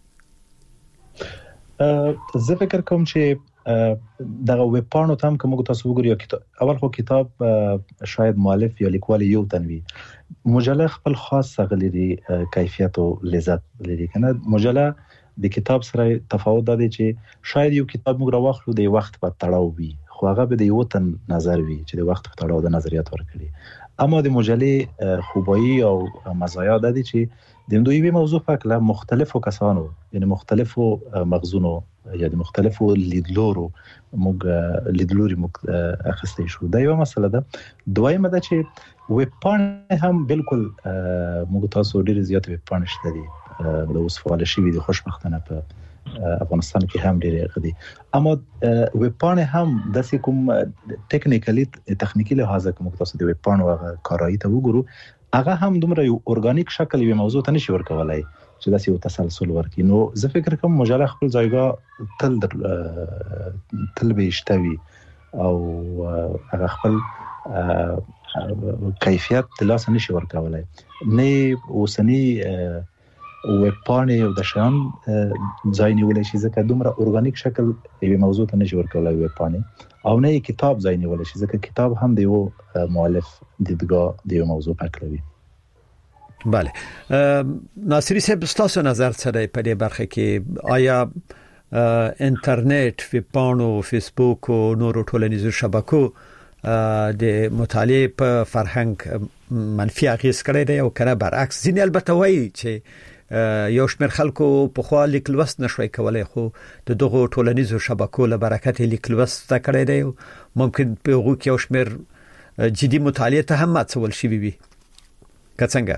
زه فکر کوم چې دغه ویب پاڼو ته هم کوم تاسو وګورئ، اول خو کتاب شاید مؤلف یا لیکوال یو تنوي، مجله خپل خاص غلري کیفیت او لذت لري کنه. مجله د کتاب سره تفاوت دی چې شاید یو کتاب موږ راوخلو د وخت په تړاو وي، خو هغه به د یو تن نظر وي چې د وخت په تړاو د نظریات ورکړي. اما د مجلې خوبایی او مزایا د دي چې د دوی به موضوع په اړه مختلفو کسانو، یعنی مختلفو مغزونو یا د مختلفو لیدلوري موږ اخستې شو. دا یو مسله ده. دویمه ده چې ویب پاڼې هم بالکل موږ تاسو ډېر زیات ویب پاڼې شته دي د اوس فعال شوي دي، خوشبختانه په افغانستان کې هم ډېر غدي. اما ویب پاڼې هم د کوم تخنیکی لحاظه کوم تاسو د ویب پاڼو کارایی ته وګورو، هغه هم دومره یو اورګانیک شکل یو موضوع ته نشي ورکولای چې داسې یو تسلسل ورکړي. نو زه فکر کوم مجله خپل ځایګه تل به اشتوي او هغه خپل کیفیت د لاس نشي ورکولای. نه اوسنی ویب پاڼې او د شان ځای نیولای شي ځکه دومره اورګانیک شکل یوه موضوع ته نشي ورکولای ویب پاڼې او نه کتاب ځای نیولای شي ځکه کتاب هم د یو مؤلف دیدګاه د یو موضوع پکلوي. بله ناصری صاحب تاسو نظر څه دی په دې برخه کې؟ آیا انټرنیټ، ویب پاڼو، فیسبوک او نورو ټولنیزو شبکو د مطالعه په فرهنګ منفي اغیز کړی دی او کنه برعکس؟ ځینې البته وایي چې یو شمېر خلکو په خوا لیکل وست نشوي کولای، خو د دغه ټولنیزو شبکو له برکت لیکل وست کړی دی، ممکن په هغه کې یو شمېر جدي مطالعه ته هم مڅول شي وي. کڅنګه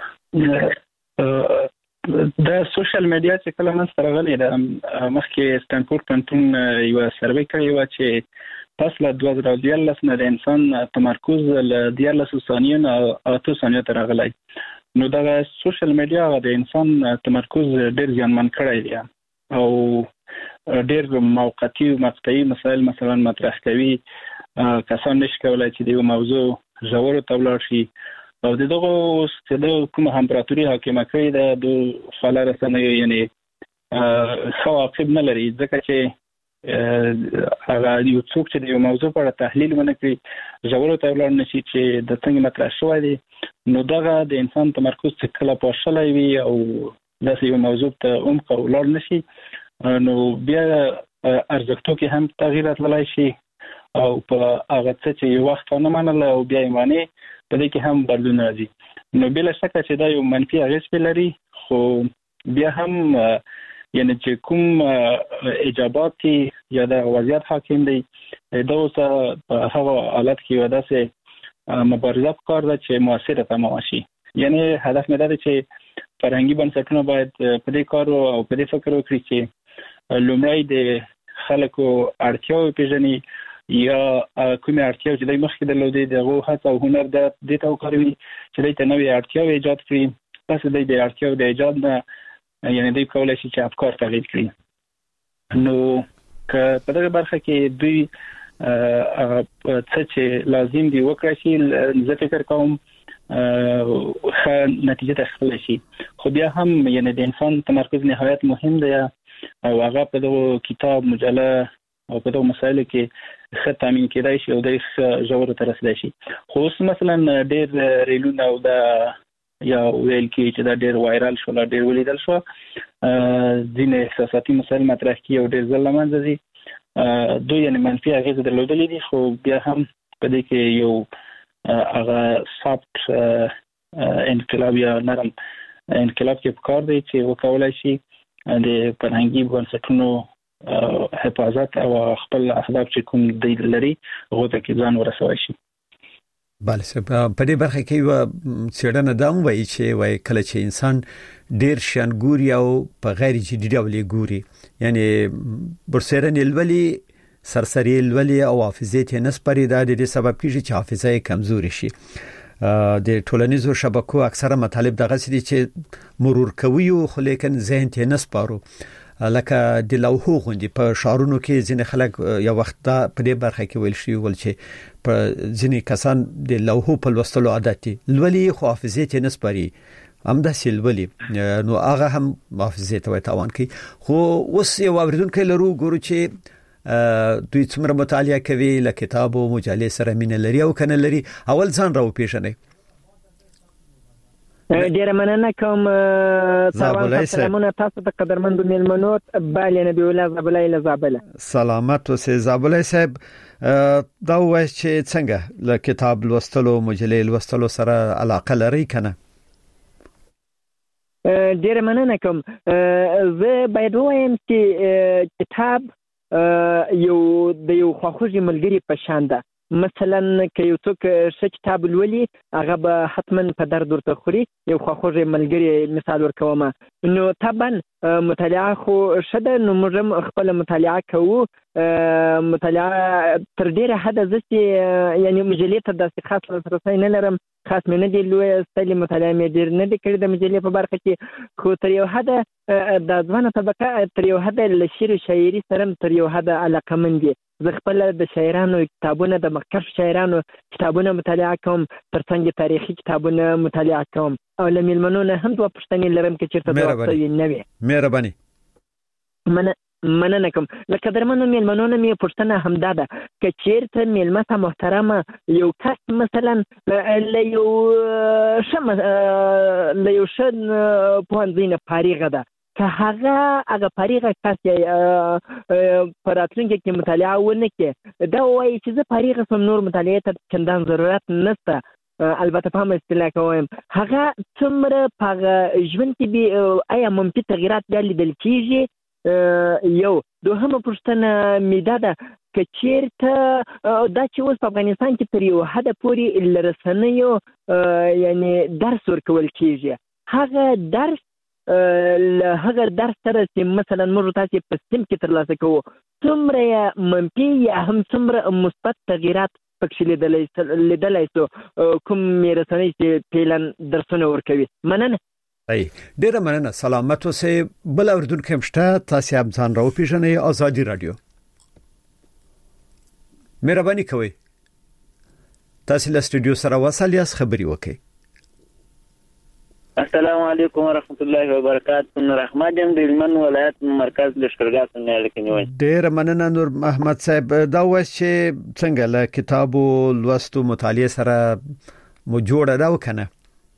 د سوشل میډیا چې کله من سره غلي د مخکې سټانفورد پوهنتون یو سروې کړی و چې پس له 2014 نه د انسان تمرکز له 14 ثانیو نه 8 ثانیو ته راغلی. نو دا سوشل میډیا د انسان تمرکز ډیر زیانمن کړی دی او ډیر موقتی او مقطعي مسایل مثلا مطرح کوي. کسان نشي کولای چې د یو موضوع ژور ته ولاړ شي او دغه ستاسو کوم امپراتوري حاکمه کوي د خلا رسنیو یعنی خو عقب نه لري ځکه چې هغه یو څوک چې د یو موضوع په اړه تحلیل ونه کړي ژور ته ولاړ نشي چې د څنګه مطرح شوی دی نو دغه د انسان تمرکز کله پاشلای وي او د یو موضوع ته عمق ولاړ نشي نو بیا ارزښتو کې هم تغییر راتللی شي او په هغه څه چې یو وخت نه منل او بیا یې معنی په دې کې هم بدلون راځي. نو بلا شک چې دا یو منفي اغیز لري خو بیا هم یعنی چې کوم اجابات یا د وضعیت حاکم دی دا اوس په هغه حالت کې ودا سه مبارزه کار ده چې موثره تمام شي. یعنی هدف مې دا دی چې فرهنګي بنسټونه باید په دې کار او په دې فکر وکړي چې لومړی د خلکو اړتیاوې پیژني یا کومه اړتیا چې د مخکې درلودې دغه هڅه او هنر د دې تو کوي چې د نوې اړتیاوې ایجاد کړي پس د اړتیاو د ایجاد نه یعنی دوی کولای شي چې افکار تغییر کړي. نو که په دغه برخه کې دوی څه چې لازم دی وکړي شي زه فکر کوم ښه نتیجه تحصیل شي. خو بیا هم یعنی د انسان تمرکز نهایت مهم دی او هغه په دغه کتاب مجله او په دغه مسایلو کې ښه تامین کېدای شي او د ژور ته رسیدای شي. خو اوس مثلا ډېر ریلونه او د یا ویل کې چې دا ډېر وایرال شو ډېر ولیدل شو ځینې احساساتي مسایل مطرح کړي او ډېر ځله منځ دي دوی یعنی منفي اغیز درلودلې دي خو بیا هم په دې کې یو هغه سافت انقلاب یا نرم انقلاب کې کار دی چې وکولای شي د فرهنګي بنسټونو حفاظت او خپل اهداف چې کوم دی لري هغه ته کې ځان ورسوي شي. بله په دې برخه کې یو څېړنه دا وایي چې وایي کله چې انسان ډېر شان ګوري او په غیر جدي ډول ګوري یعنی برسرن الولي سرسری الولي او حافظه ته نسپري دا د دې سبب کیږي چې حافظه کمزوري شي. د ټولنیزو شبکو اکثره مطالب دغه سدي چې مرور کوي خو لیکن ذهن ته نسپارو لکه د لوحو غوندي په شعرونو کې ځینې خلک یو وخت په دې برخه کې ویل شي ول چې په ځینې کسان د لوحو په لوستلو عادت لولي خو حافظه ته نسپاري همدا سلولي نو هغه هم حافظه ته تاوان کوي. خو اوس یو اوریدونکو لرو ګورو چې دوی څومره مطالعه کوي له کتاب او مجلې سره مینه لري او کنه لري اول ځان راو پیژني. ډیره مننه کوم سلامونه تاسو ته قدرمنو مېلمنو بالي نبی الله زابلای له زابله سلامت اوسه زابلای صاحب دا وایي چې څنګه له کتاب لوستلو مجلې لوستلو سره علاقه لري کنه؟ ډیره مننه کوم زه باید وایم چې کتاب یو د یو خواخوږي ملګری په شان ده. مثلا که یو څوک ښه کتاب لولي هغه به حتما په درد ورته خوري یو خواخوږي ملګری مثال ورکوم نو طبعا مطالعه خو ښه ده نو موږ خپل مطالعه کوو مطالعه تر ډیره حده زه یعنی مجلې ته داسې خاص لاسرسی نه لرم خاص مې نه دی لوستلې مطالعه مې ډېر نه دی کړې د مجلې په برخه کې خو تر یو حده د ځوانه طبقه تر یو حده له شعر و شاعري سره تر یو حده علاقمند دي زه خپل د شاعرانو کتابونه د مخکښ شاعرانو کتابونه مطالعه کوم، ترڅنګ تاریخي کتابونه مطالعه کوم او له میلمنو نه هم دوه پوښتنې لرم چې چیرته دوه نه وي. مهرباني. مننه کوم. لکه درمنو میلمنو نه مې پوښتنه همدا ده که چیرته میلمه ته محترمه یو کس مثلا له یو ښه پوهنځي نه فارغه ده، که هغه فارغه کس په راتلونکي کې مطالعه ونه کړي، دا وایي چې زه فارغه شوم، نور مطالعې ته چندان ضرورت نشته، البته په هم اصطلاح کوم، هغه څومره په هغه ژوند کې آیا منفي تغییرات بیا لیدل کېږي؟ یو دوهمه پوښتنه مې دا ده که چیرته دا چې اوس په افغانستان کې تر یو حده پورې له رسنیو یعنې درس ورکول کېږي، هغه درس له هغه درس سره چې مثلا موږ تاسې په سیم کې ترلاسه کوو څومره منفي یا هم څومره مثبت تغییرات پکې لیدلی شو کوم رسنۍ چې فعلا درسونه ورکوي؟ مننه. ډیره مننه. سلامت اوسئ. بل اوریدونکو هم شته، تاسو هم ځان راوپېژنئ. آزادي رادیو، مهرباني کوئ تاسو له سټوډیو سره وصل یاست، خبري وکړئ. السلام علیکم ورحمت الله وبرکاته. نور احمد یم د هلمند ولایت مرکز لشکرګاه څخه لیکنی. ډیر مننه نور محمد صاحب. دا وایي چې څنګه له کتابو لوستو مطالعه سره مو جوړه دا وکنه؟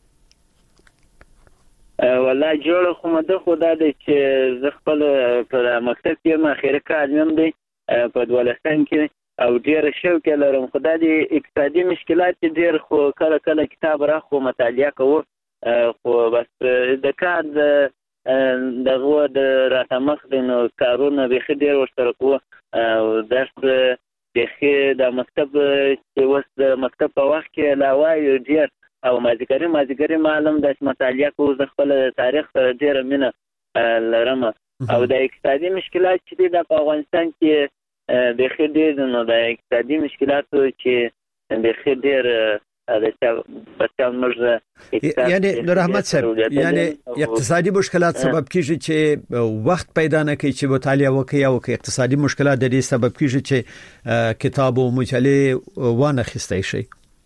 والله جوړ خو مده خدا د چې زه خپل په مکتب کې مخیره کارم دی په دولستان کې او ډیر شوق لرم. خدا دې اقتصادي مشکلات ډیر خو کله کتاب را خو مطالعه کوو، خو بس د کار دغه د راتمخ د نو کارونه به ډیر ورسره کوو او درس د مکتب چې وس د مکتب په وخت کې علاوه ډیر او مازیګری معلوم د مطالعه کوو. زه خپل تاریخ سره ډیر مینه لرم او د اقتصادي مشکلات چې د افغانستان کې د خډیر نو د اقتصادي مشکلاتو چې د خډیر د بچان مرزه یعنی نور احمد صاحب یعنی اقتصادي مشکلات سبب کیږي چې وخت پیدا نه کوي چې مطالعه وکړي او که اقتصادي مشکلات د دې سبب کیږي چې کتاب او مجلې وانه خسته شي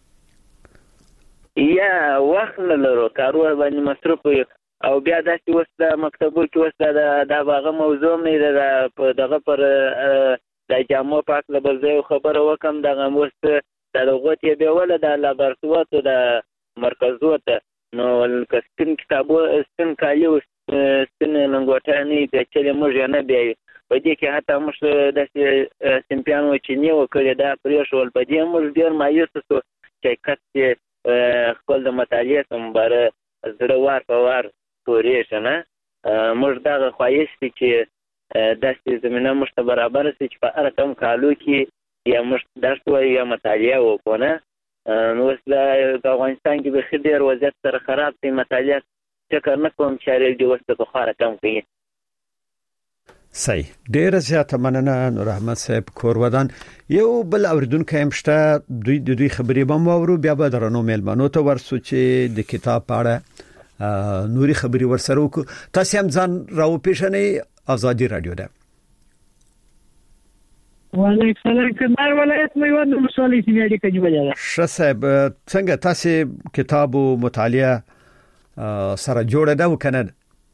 یا وخت نه لرو کارونه باندې مصرف او بیا داسې وسه د مکتبو کې وسه د باغه موضوع مې د دغه پر د جامو پاک لبل خبره وکم دغه وسه د لغت یې ولا د لابراتوار د مرکزوته نو کستن کتابو استن کالیو استن لنګوټانی د چلې موږ نه بیا په دې کې حتی موږ د سیمپیانو چې نیو کړی دا پرې شول په دې موږ ډیر مایوس شو چې کته خپل د مطالعه سمبره زړه په وار پورې شنه موږ دا خواهش چې د زمينه مشته برابر شي چې په هر کم کالو کې یا موږ درس وایو یا مطالعه وکړو. نو د افغانستان کې به ډېر وضعیت سره خراب دی، مطالعه فکر نه کوم چې اړ دی وسته په خاره کم کوي. صحیح. ډیر زیاته مننه نور احمد صاحب کورودان. یو بل اوریدونکو هم شته، دوی خبرې به مورو بیا به درنو میلمنو ته ورسو چې د کتاب په اړه نوري خبرې ورسره وکړو. تاسو هم ځان راوپېژنئ. آزادي رادیو ده. وعلیکم السلام. کندهار ولایت میوند ولسوالۍ سیمې کې جوړه. ښه صاحب، څنګه تاسو کتاب او مطالعه سره جوړه ده وکنه؟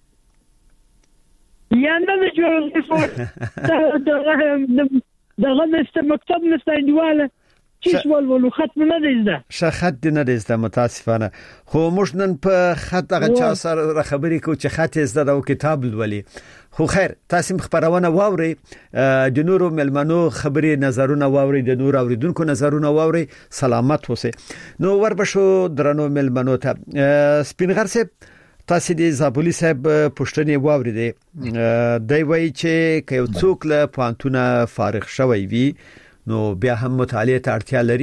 یا نه جوړه دغه مکتب نستایواله چې ولولو ختم نه دی. خط نه دی متاسفانه، خو موږ نن په خط هغه چا سره خبرې کوو چې خط زده او کتاب لولي. خو خیر، تاسو خبرونه واوري، د نورو ملمنو خبرې نظرونه واوري، د نورو اوریدونکو نظرونه واوري. سلامت اوسئ. نو وربشو درنو ملمنو ته سپینغر صاحب، تاسو د زابولي صاحب پښتنې واوري دی وایي چې که یو څوک له پوهنتونه فارغ شوی وي نو بیا هم مطالعه ته اړتیا لري.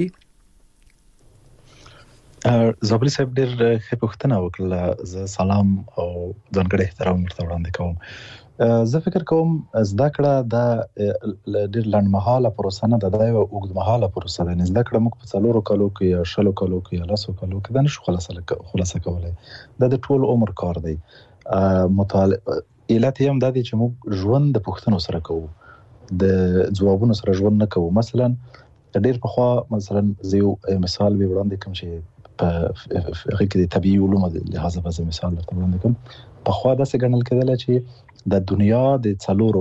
زابولي صاحب ډېر ښه پوښتنه وکړه. زه سلام او ځانګړی احترام ورته وړاندې کوم. زه فکر کوم زده کړه د ډېر لنډمهاله پروسه نه ده، دا یو اوږدمهاله پروسه ده. زده کړه موږ په 4 کالو کې یا 6 کالو کې یا 10 کالو کې دا نشو خلاصه کولای. دا د ټول عمر کار دی. مطالعه علت هم دا دی چې موږ ژوند د پوښتنو سره کوو. د ځوابونو سره ژوند نه کوو. مثلا ډېر پخوا مثلا زه مثال به وړاندې کوم چې په هغه کې د طبيعي علومو د لحاظه به مثال درته وړاندې کوم. پخوا داسې ګڼل کېدل چې د دنیا د څلورو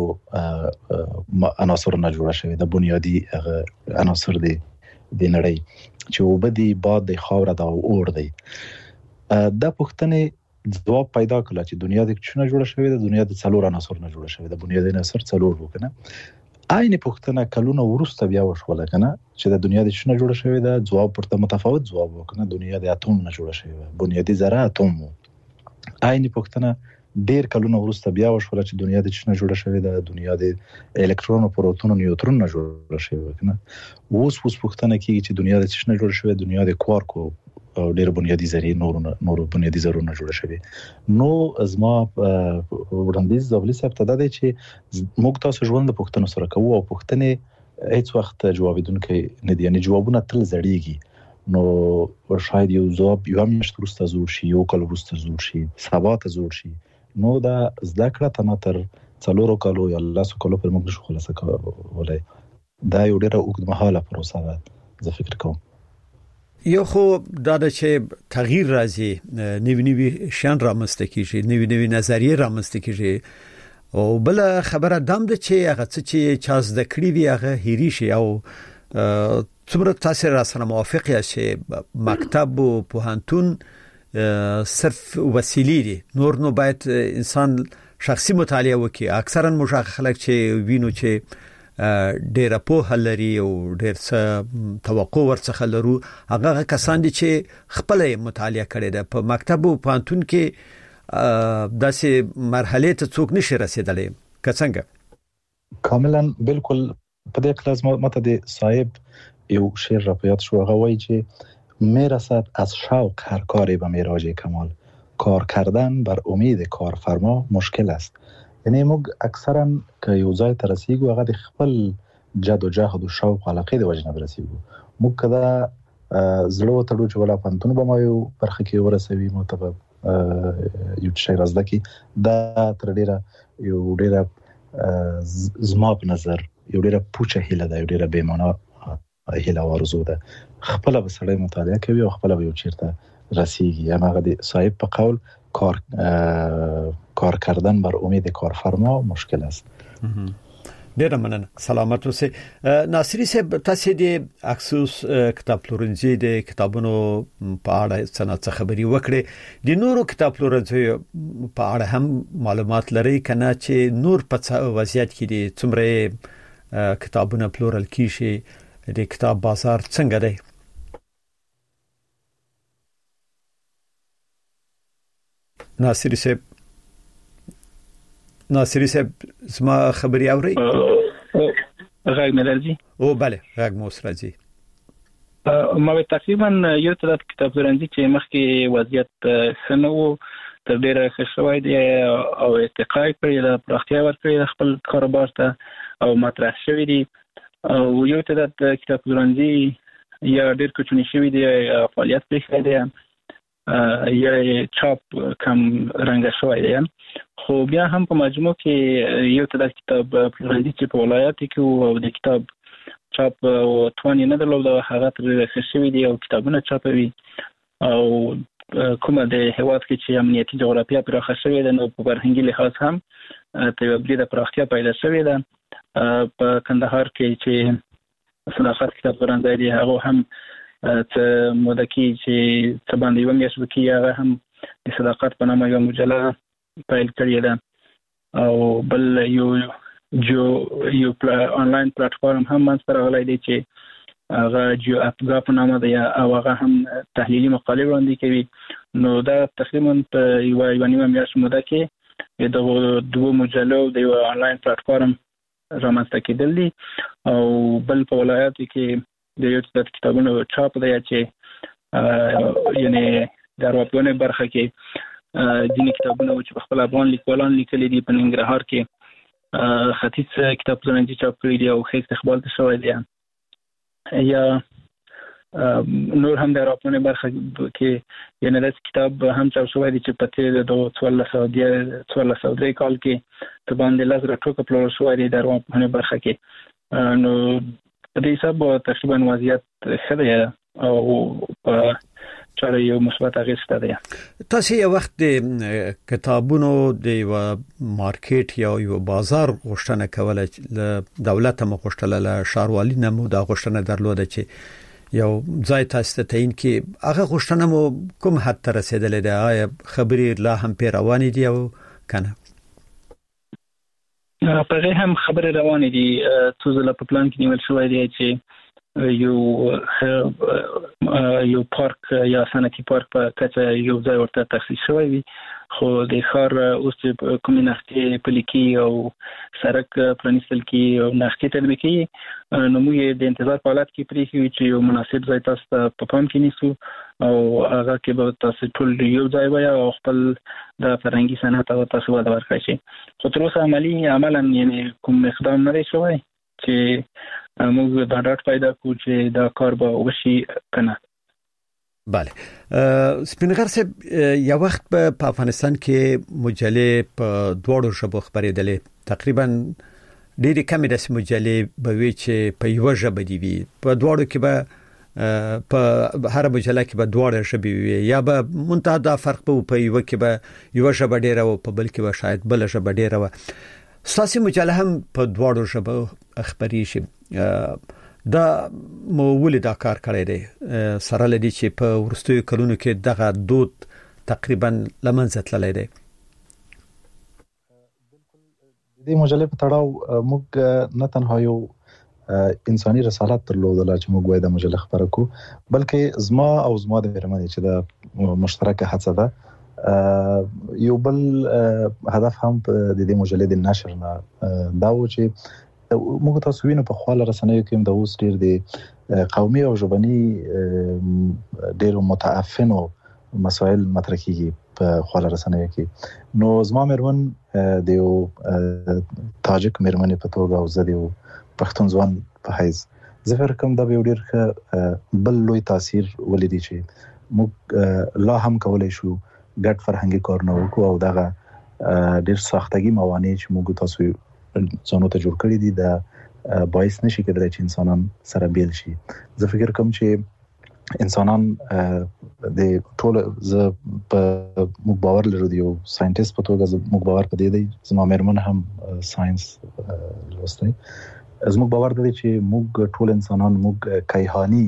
عناصر نه جوړه شوې د بنیادی عناصر د نړۍ چې وبدي باد د خاور د اور دی. دا پوښتنه ځواب پیدا کړل چې دنیا د څه جوړه شوې ده. دنیا د څلور عناصر نه جوړه شوې ده. بنیادی عناصر څلور وکنه. عین پوښتنه کلونه ورسته بیا وشول کنه چې د دنیا د څه جوړه شوې ده. ځواب پرته متفاوت ځواب وکنه. دنیا د اتوم نه جوړه شوې ده. بنیادی ذره اتوم. عین پوښتنه ډیر کلونه ورسته بیا وشول چې دنیا د څه جوړه شوې ده. دنیا د الکترون او پروتون او نیوترون نه جوړه شوې کنه. اوس پوښتنه کیږي چې دنیا د څه جوړه شوې ده. دنیا د کوارک او ډیر بنیادی ذرې نور بنیادی ذرونه جوړه شوې. نو ازما وړاندیز د ابلیس ابتدا دی چې موږ تاسو ژوند د پوښتنو سره کوو او پوښتنې هیڅ وخت جوابیدونکې نه دي. یعنی جوابونه تل زړیږي. نو شاید یو ځواب یو میاشت وروسته زوړ شي، یو کال وروسته زوړ شي، سبا ته زوړ شي. نو دا زده کړه تر 4 کالو یا 10 کالو پر موږ نشو خلاصه کولای. دا یو ډیره اوږد مهاله پروسه ده. زه فکر کوم یو خو دا چې تغییر راځي، نوی شان رامنځته کیږي، نوی نظریه رامنځته کیږي او بل خبره دام ده چې هغه چې چا زده کړی وي هغه هېری شي. او څومره تاسو را سره موافق یاست چې مکتب او پوهنتون صرف وسیله دي، نور نو باید انسان شخصي مطالعه وکړي. اکثرا موږ خلک چې وینو چې ډېر په لري او ډېر څه توقع ورڅخه لرو، هغه کسان دي چې خپل مطالعه کړي ده. په مکتب او پوهنتون کې داسې مرحله ته څوک نشي رسیدلی. څنګه؟ کاملا بالکل. په دې کلاس ماته د صاحب یو شعر را پیاد شو. هغه وایي چې میرسد از شوق هر کاری به میراج کمال، کار کردن بر امید کارفرما مشکل است. یعنی موږ اکثرا که یو ځای ته رسیدو هغه د خپل جد او جهد او شوق او علاقه د وجنه رسیدو. موږ کدا زړه وتړو چې ولا پنتون به ما یو برخه کې ورسوي متفق یو شی رازده کی دا تر ډیره یو ډیره زما په نظر یو ډیره پوچه هیله ده، یو ډیره بې معنا هیله او ارزو ده. خپل به سړی مطالعه کوي او خپل به یو چیرته رسیږي. هغه د صاحب په قول کار کردن بر امید کارفرما مشکل است. ډیره مننه. سلامت اوسئ. ناصری صاحب، تاسو د اکسوس کتاب پلورنځي د کتابونو په اړه څه خبري وکړي؟ د نورو کتاب پلورنځي په اړه هم معلومات لري کنه چې نور په وضعیت کې دي څومره کتابونه پلورل کیږي؟ د کتاب بازار څنګه دی؟ ناصری صاحب زما خبري اوري؟ غږ نه راځي؟ او بله غږ مو راځي. ما تقریبا یو تر کتاب پلورنځي چې مخکې وضعیت ښه نه و تر ډیره ښه شوی دی او ارتقا کړی ده، پراختیا ورکړې ده خپل کاروبار ته او مطرح شوی دی. او یو تر کتاب پلورنځي یا ډیر کوچنی شوی دی، فعالیت پرې دی یا چاپ کم رنګ شوی دی. خو بیا هم په مجموع کې یو تر کتاب پلورنځي چې په ولایت کې او د کتاب چاپ او توانې نه درلوده هغه تر ښه شوی دی او کتابونه چاپوي. او کومه د هیواد کې چې امنیتي جغرافیه پراخه شوې ده نو په فرهنګي لحاظ هم تبدیل د پراختیا پیدا شوې ده. په کندهار کې چې صداقت کتاب پلورنځي دی هغه هم ته موده کې چې څه باندې یو میاشت وکړي هغه هم د صداقت په نامه یو مجله پیل کړې ده. او بل یو آنلاین پلیټفارم هم منځته راغلی دی چې هغه جو اپګا په نامه دی او هغه هم تحلیلي مقالې وړاندې کوي. نو دا تقریبا په یو نیمه میاشت موده کې د دوه مجلو د یو آنلاین پلیټفارم رامنځته کېدل دي. او بل په ولایت کې د یو څه کتابونو چاپ دی چې یعنی د ارواپوهنې برخه کې ځینې کتابونه چې په خپل افغان لیکوالان لیکلي دي په ننګرهار کې ختیځ کتاب پلورنځي چاپ کړي دي او ښه استقبال ته شوی دی. یا نور هم د راپورونه برخه کې یعنی د کتاب هم څو شوی دي چې پته د 1403 کال کې ته باندې لازم ټوکه پلور شوی دی د راپورونه برخه کې نو د حساب تقریبا وضعیت خدای او چاره یو مثبت اغیزه ده. تاسو یو وخت د کتابونو د یو مارکیټ یا یو بازار غوښتنه کوله ل دولت هم غوښتله ل شاروالي نمو د غوښتنه درلوده چې یو ځای تاسو ته تین کې هغه غوښتنه مو کوم حد ته رسیدلې ده آیا خبرې لا هم پیروان دي او کنه په هم خبره روانه دي څو ځله په پلان کې نیول شوی دی چې یو پارک یا صنعتي پارک په کچه یو ځای ورته تخصیص شوی وي خو د ښار اوس کومې نښتې پلي کېږي او سړک پرانیستل کېږي او نښتې تطبیق کېږي نو موږ د انتظار په حالت کې پرېښي وي چې یو مناسب ځای تاسو ته په پام کې نیسو او هغه کې به تاسو ټول یو ځای وي او خپل د فرهنګي صنعت او تاسو وده ورکړئ شي خو تر اوسه عملاً یعنی کوم اقدام نه دی شوی چې موږ دا ډاټ پیدا کوو چې دا کار به وشي کنه. بله سپینغر صاحب یو وخت په افغانستان کې مجلې په دوړو ژبو خبرېدلې تقریبا ډېری کمې د مجلې به وي چې په یو ژبه دی وي په دوړو کې به په هر مجله کې به دوړ ژبې وي یا به منتها دا فرق په یو کې به یو ژبه ډېره او په بل کې به شاید بل ژبه ډېره و ساسي مجله هم په دوړو ژبه خبري شي دا مو ولې دا کار کړی دی سره لدی چې په ورستیو کلونو کې دغه دود تقریبا لمنځه تللی دی. د مجلې په تړاو موږ نه تنها یو انساني رسالت درلودله چې موږ وای د مجلې خبره کو بلکې زما د میرمنې چې د مشترکه هڅه ده یو بل هدف هم د دې مجلې د نشر نه دا و چې موږ تاسو وینو په خواله رسنیو کې د اوس ډیر د قومي او ژبني ډیر متعفنو مسائل مطرح کیږي په خواله رسنیو کې نو زما میرمن د یو تاجک میرمنې په توګه او زه د یو پښتون ځوان په حیث زه فکر کوم دا به ډیر ښه بل لوی تاثیر ولیدي چې موږ لا هم کولای شو ګډ فرهنګي کارونه وکړو او دغه ډیر ساختګي موانع چې موږ تاسو ځانو ته جوړ کړی دي دا باعث نشي کېدای چې انسانان سره بیل شي. زه فکر کوم چې انسانان د ټول ز په موږ باور لرو دی یو ساينټیست په توګه موږ باور پدې دی زما مېرمن هم ساينس لوستي زموږ باور دی چې موږ ټول انسانان موږ کیهانی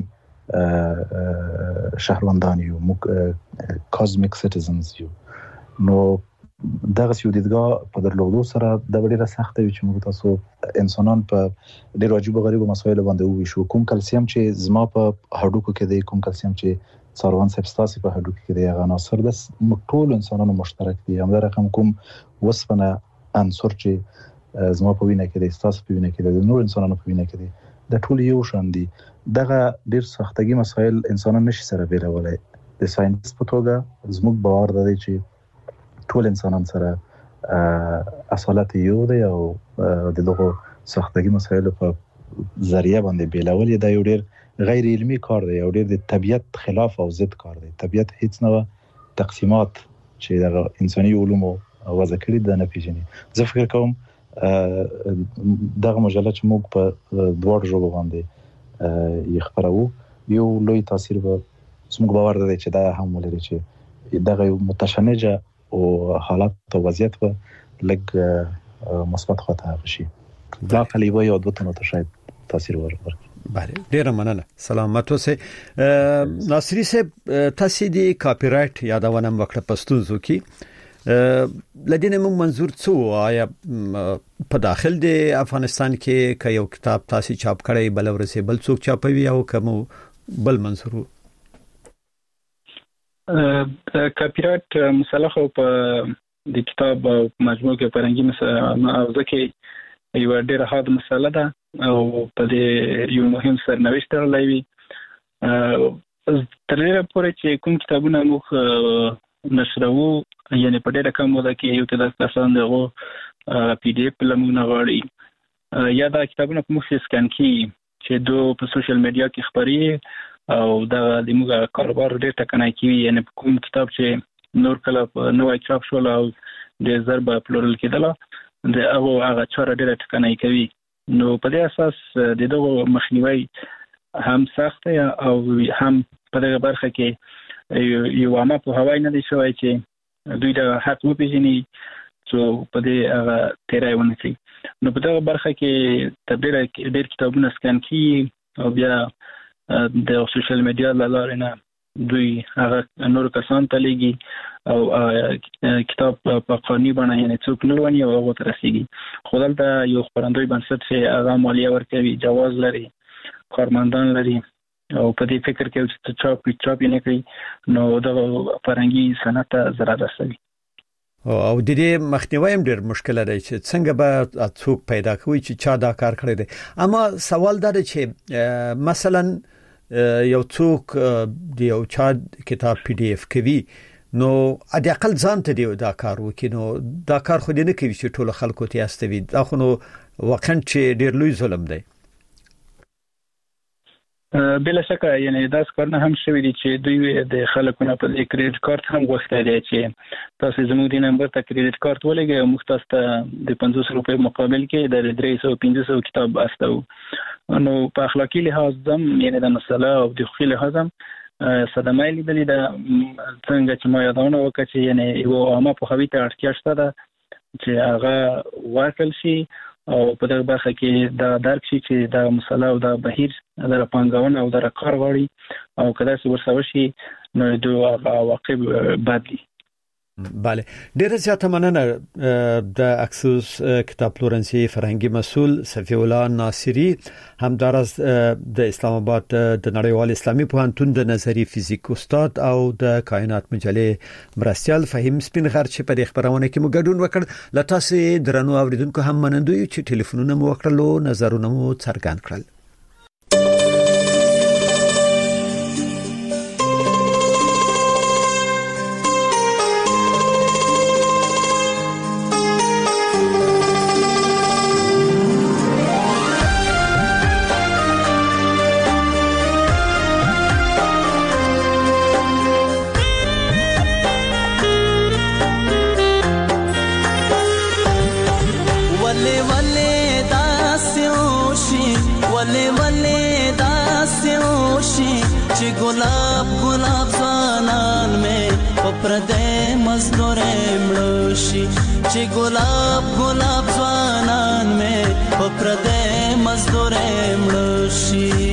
شهروندان یو موږ کازمیک سټیزنز یو نو دغه یو دیدګاه په درلودو سره د ډیره سخت وي چې موږ تاسو انسانان په ډیر واجب غریب مسایل باندې وي شو کوم کلسیم چې زما په هډوکو کې دی کوم کلسیم چې څاروان سبستاسي په هډوکو کې دی هغه عناصر د ټول انسانانو مشترک دي هم دا رقم کوم وسپنه عنصر چې زما په وینه کې دی تاسو په وینه کې دی نور انسانانو په وینه کې دی د ټول یو شان دي دغه ډیر سختګي مسایل انسانان نشي سره بیلولای د ساينس په توګه زموږ باور دی چې ټول انسانان سره اصالت یو دی او د دغه سختګي مسایلو په ذریعہ باندې بیلول دا یو ډیر غیر علمي کار دی او ډیر د طبيعت خلاف او ضد کار دی. طبيعت هیڅ نه تقسیمات چې د انساني علومو وضع کړی د نه پیژني. زه فکر کوم دغه مجله چې موږ په دوړ ژبه باندې یې خبرو یو لوی تاثیر به زموږ باور دی چې دا هم ولري چې دغه یو متشنجه او حالات او وضعیت به لګ مثبت خواته شي دا کلیوه یو دوه ته شاید تاثیر ورکړي. بله ډیره مننه سلامت اوسه ناصری صاحب تاسو د کاپی رائټ یادونه وکړه پښتو کې لدینه موږ منظور څه آیا په داخل د افغانستان کې که یو کتاب تاسو چاپ کړی بل ورسې بل څوک چاپوي او کوم بل منظور کاپی رائټ مسله خو په د کتاب او مجموعه کې فرهنګي موضوع کې یو ډېر حاد مسله ده او په دې یو مهم سرنوشت لري وي تر دې پورې چې کوم کتابونه موږ نشرو یعنی په ډېر کم وخت کې یو ته تاسو نه پی ډی اف لمونه غواړي یا دا کتابونه په مخ سکان کې چې په سوشل میډیا کې خبري او دا د موږ کاروبار ډېر ټکنای کیږي. یعنی کوم کتاب چې نور کله په نوې چاپ شول او د ضرب پلورل کېدل د هغه چاره ډېر ټکنای کوي. نو په دې اساس د دغه مخنیوي هم سخت او هم په دغه برخه کې یو عامه په هوای نه دی شوی چې دوی د حق وپیژني چې په دې هغه تیرای ونه کوي. نو په دغه برخه کې ډېر کتابونه سکان کیږي او بیا د سوشل میډیا له لارې نه دوی هغه نور کسان ته لېږي او کتاب په قانوني بڼه یعنی څوک نه ونی او هغه ته رسیږي. خو دلته یو خپرندوی بنسټ چې هغه مالیه ورکوي، جواز لري، کارمندان لري او په دې فکر کې چې چاپ نه کوي نو دغه فرهنګي صنعت ته ضرر رسوي. او د دې مخنیوي هم ډېر مشکل دی چې څنګه به څوک پیدا کوي چې چا دا کار کړی دی. اما سوال دا دی چې مثلا یو څوک د یو چا کتاب پی ډی اف کوي نو د اقل ځان ته دی دا کار وکړي، نو دا کار خو دې نه کوي چې ټول خلکو ته استوي. دا خو نو واقعا چې ډېر لوی ظلم دی. بلا شکه یعنی دا څنګه هم شوی دي چې دوی د خلکو نه په کریډټ کارت هم غوښتل دي چې تاسو زموږ د نمبر ته کریډټ کارت ولګئ او مختص ته د 500 روپۍ مقابل کې د 300 کتاب استو. نو په اخلاقی لحاظ هم یعنی د مسله او د خو لحاظ هم صدمه لیدلې ده. څنګه چې ما یادونه وکړه چې یعنی یو عامه په خوي ته اړتیا شته ده چې هغه واصل شي او په دغه برخه کې دا درک شي چې دا مسله او دا بهیر د پانګونه او د کار غوړي او کله چې ورسوي شي نو د عواقب بد دي. بله، ډیره زیاته مننه د اکسوس کتاب پلورنسي فرهنګي مسؤل صفی الله ناصری، همدارس د اسلام آباد د نړیوال اسلامي پوهنتون د نظری فزیک استاد او د کائنات مجلې مرستيال فهیم سپینغر چې په خبرونه کې مو ګډون وکړ. لته درنو اوریدونکو هم منندوی چې ټلیفونونه مو وکړلو، نظرونه مو څرګند کړل. پردې مزدورې مړوشي چې ګلاب ګلاب ځوانان مې په پردې مزدورې مړوشي.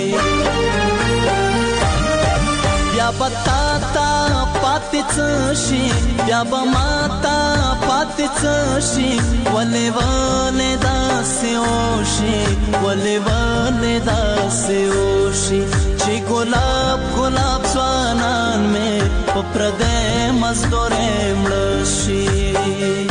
بیا بتا تا پاتې شي بیا به ماتا پاتې شي ولې ولې داسې وشي ولې ولې داسې وشي چې ګلاب ګلاب ځوانان مې په پردې مزدورې مړ شي.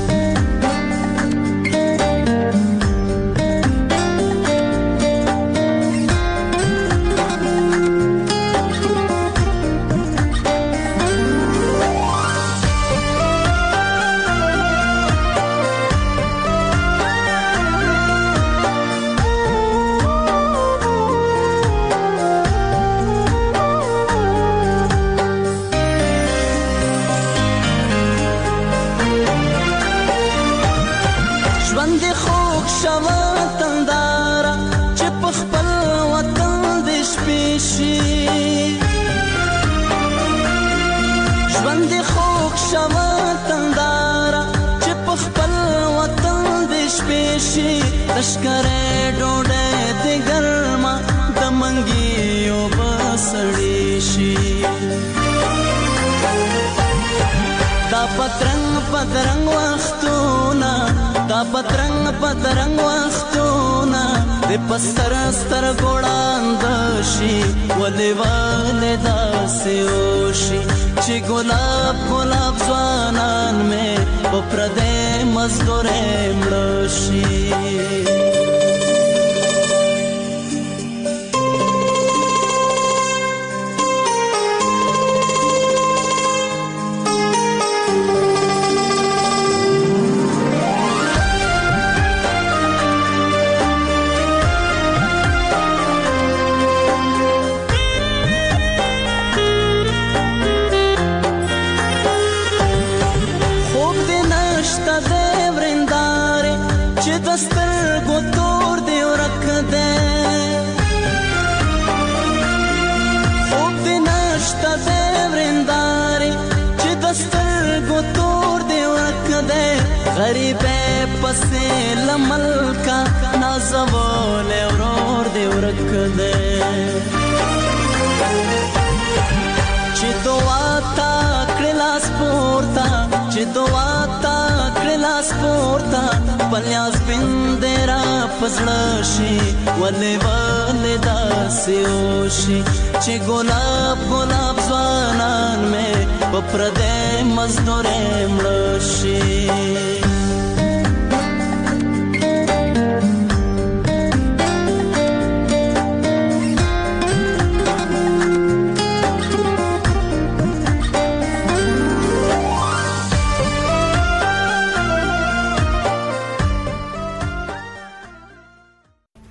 لشکره ډوډۍ د ګرما د منګیو بسړې شي دا پترنګ وختونه دا پترنګ وختونه د پستر ستر ګوړاند شي ولې ولې داسې وشي چې ګلاب ګلاب ځوانان مې په پردې مزدورې مړ شي. لملکا نازول ورور دی ورک دے چې دعا تا کړلا سپورتا چې دعا تا کړلا سپورتا پلیاس بندرا پزړه شي ولې ولې داسې وشي چې ګلاب ګلاب ځوانان مې په پردې مزدورې مړ شي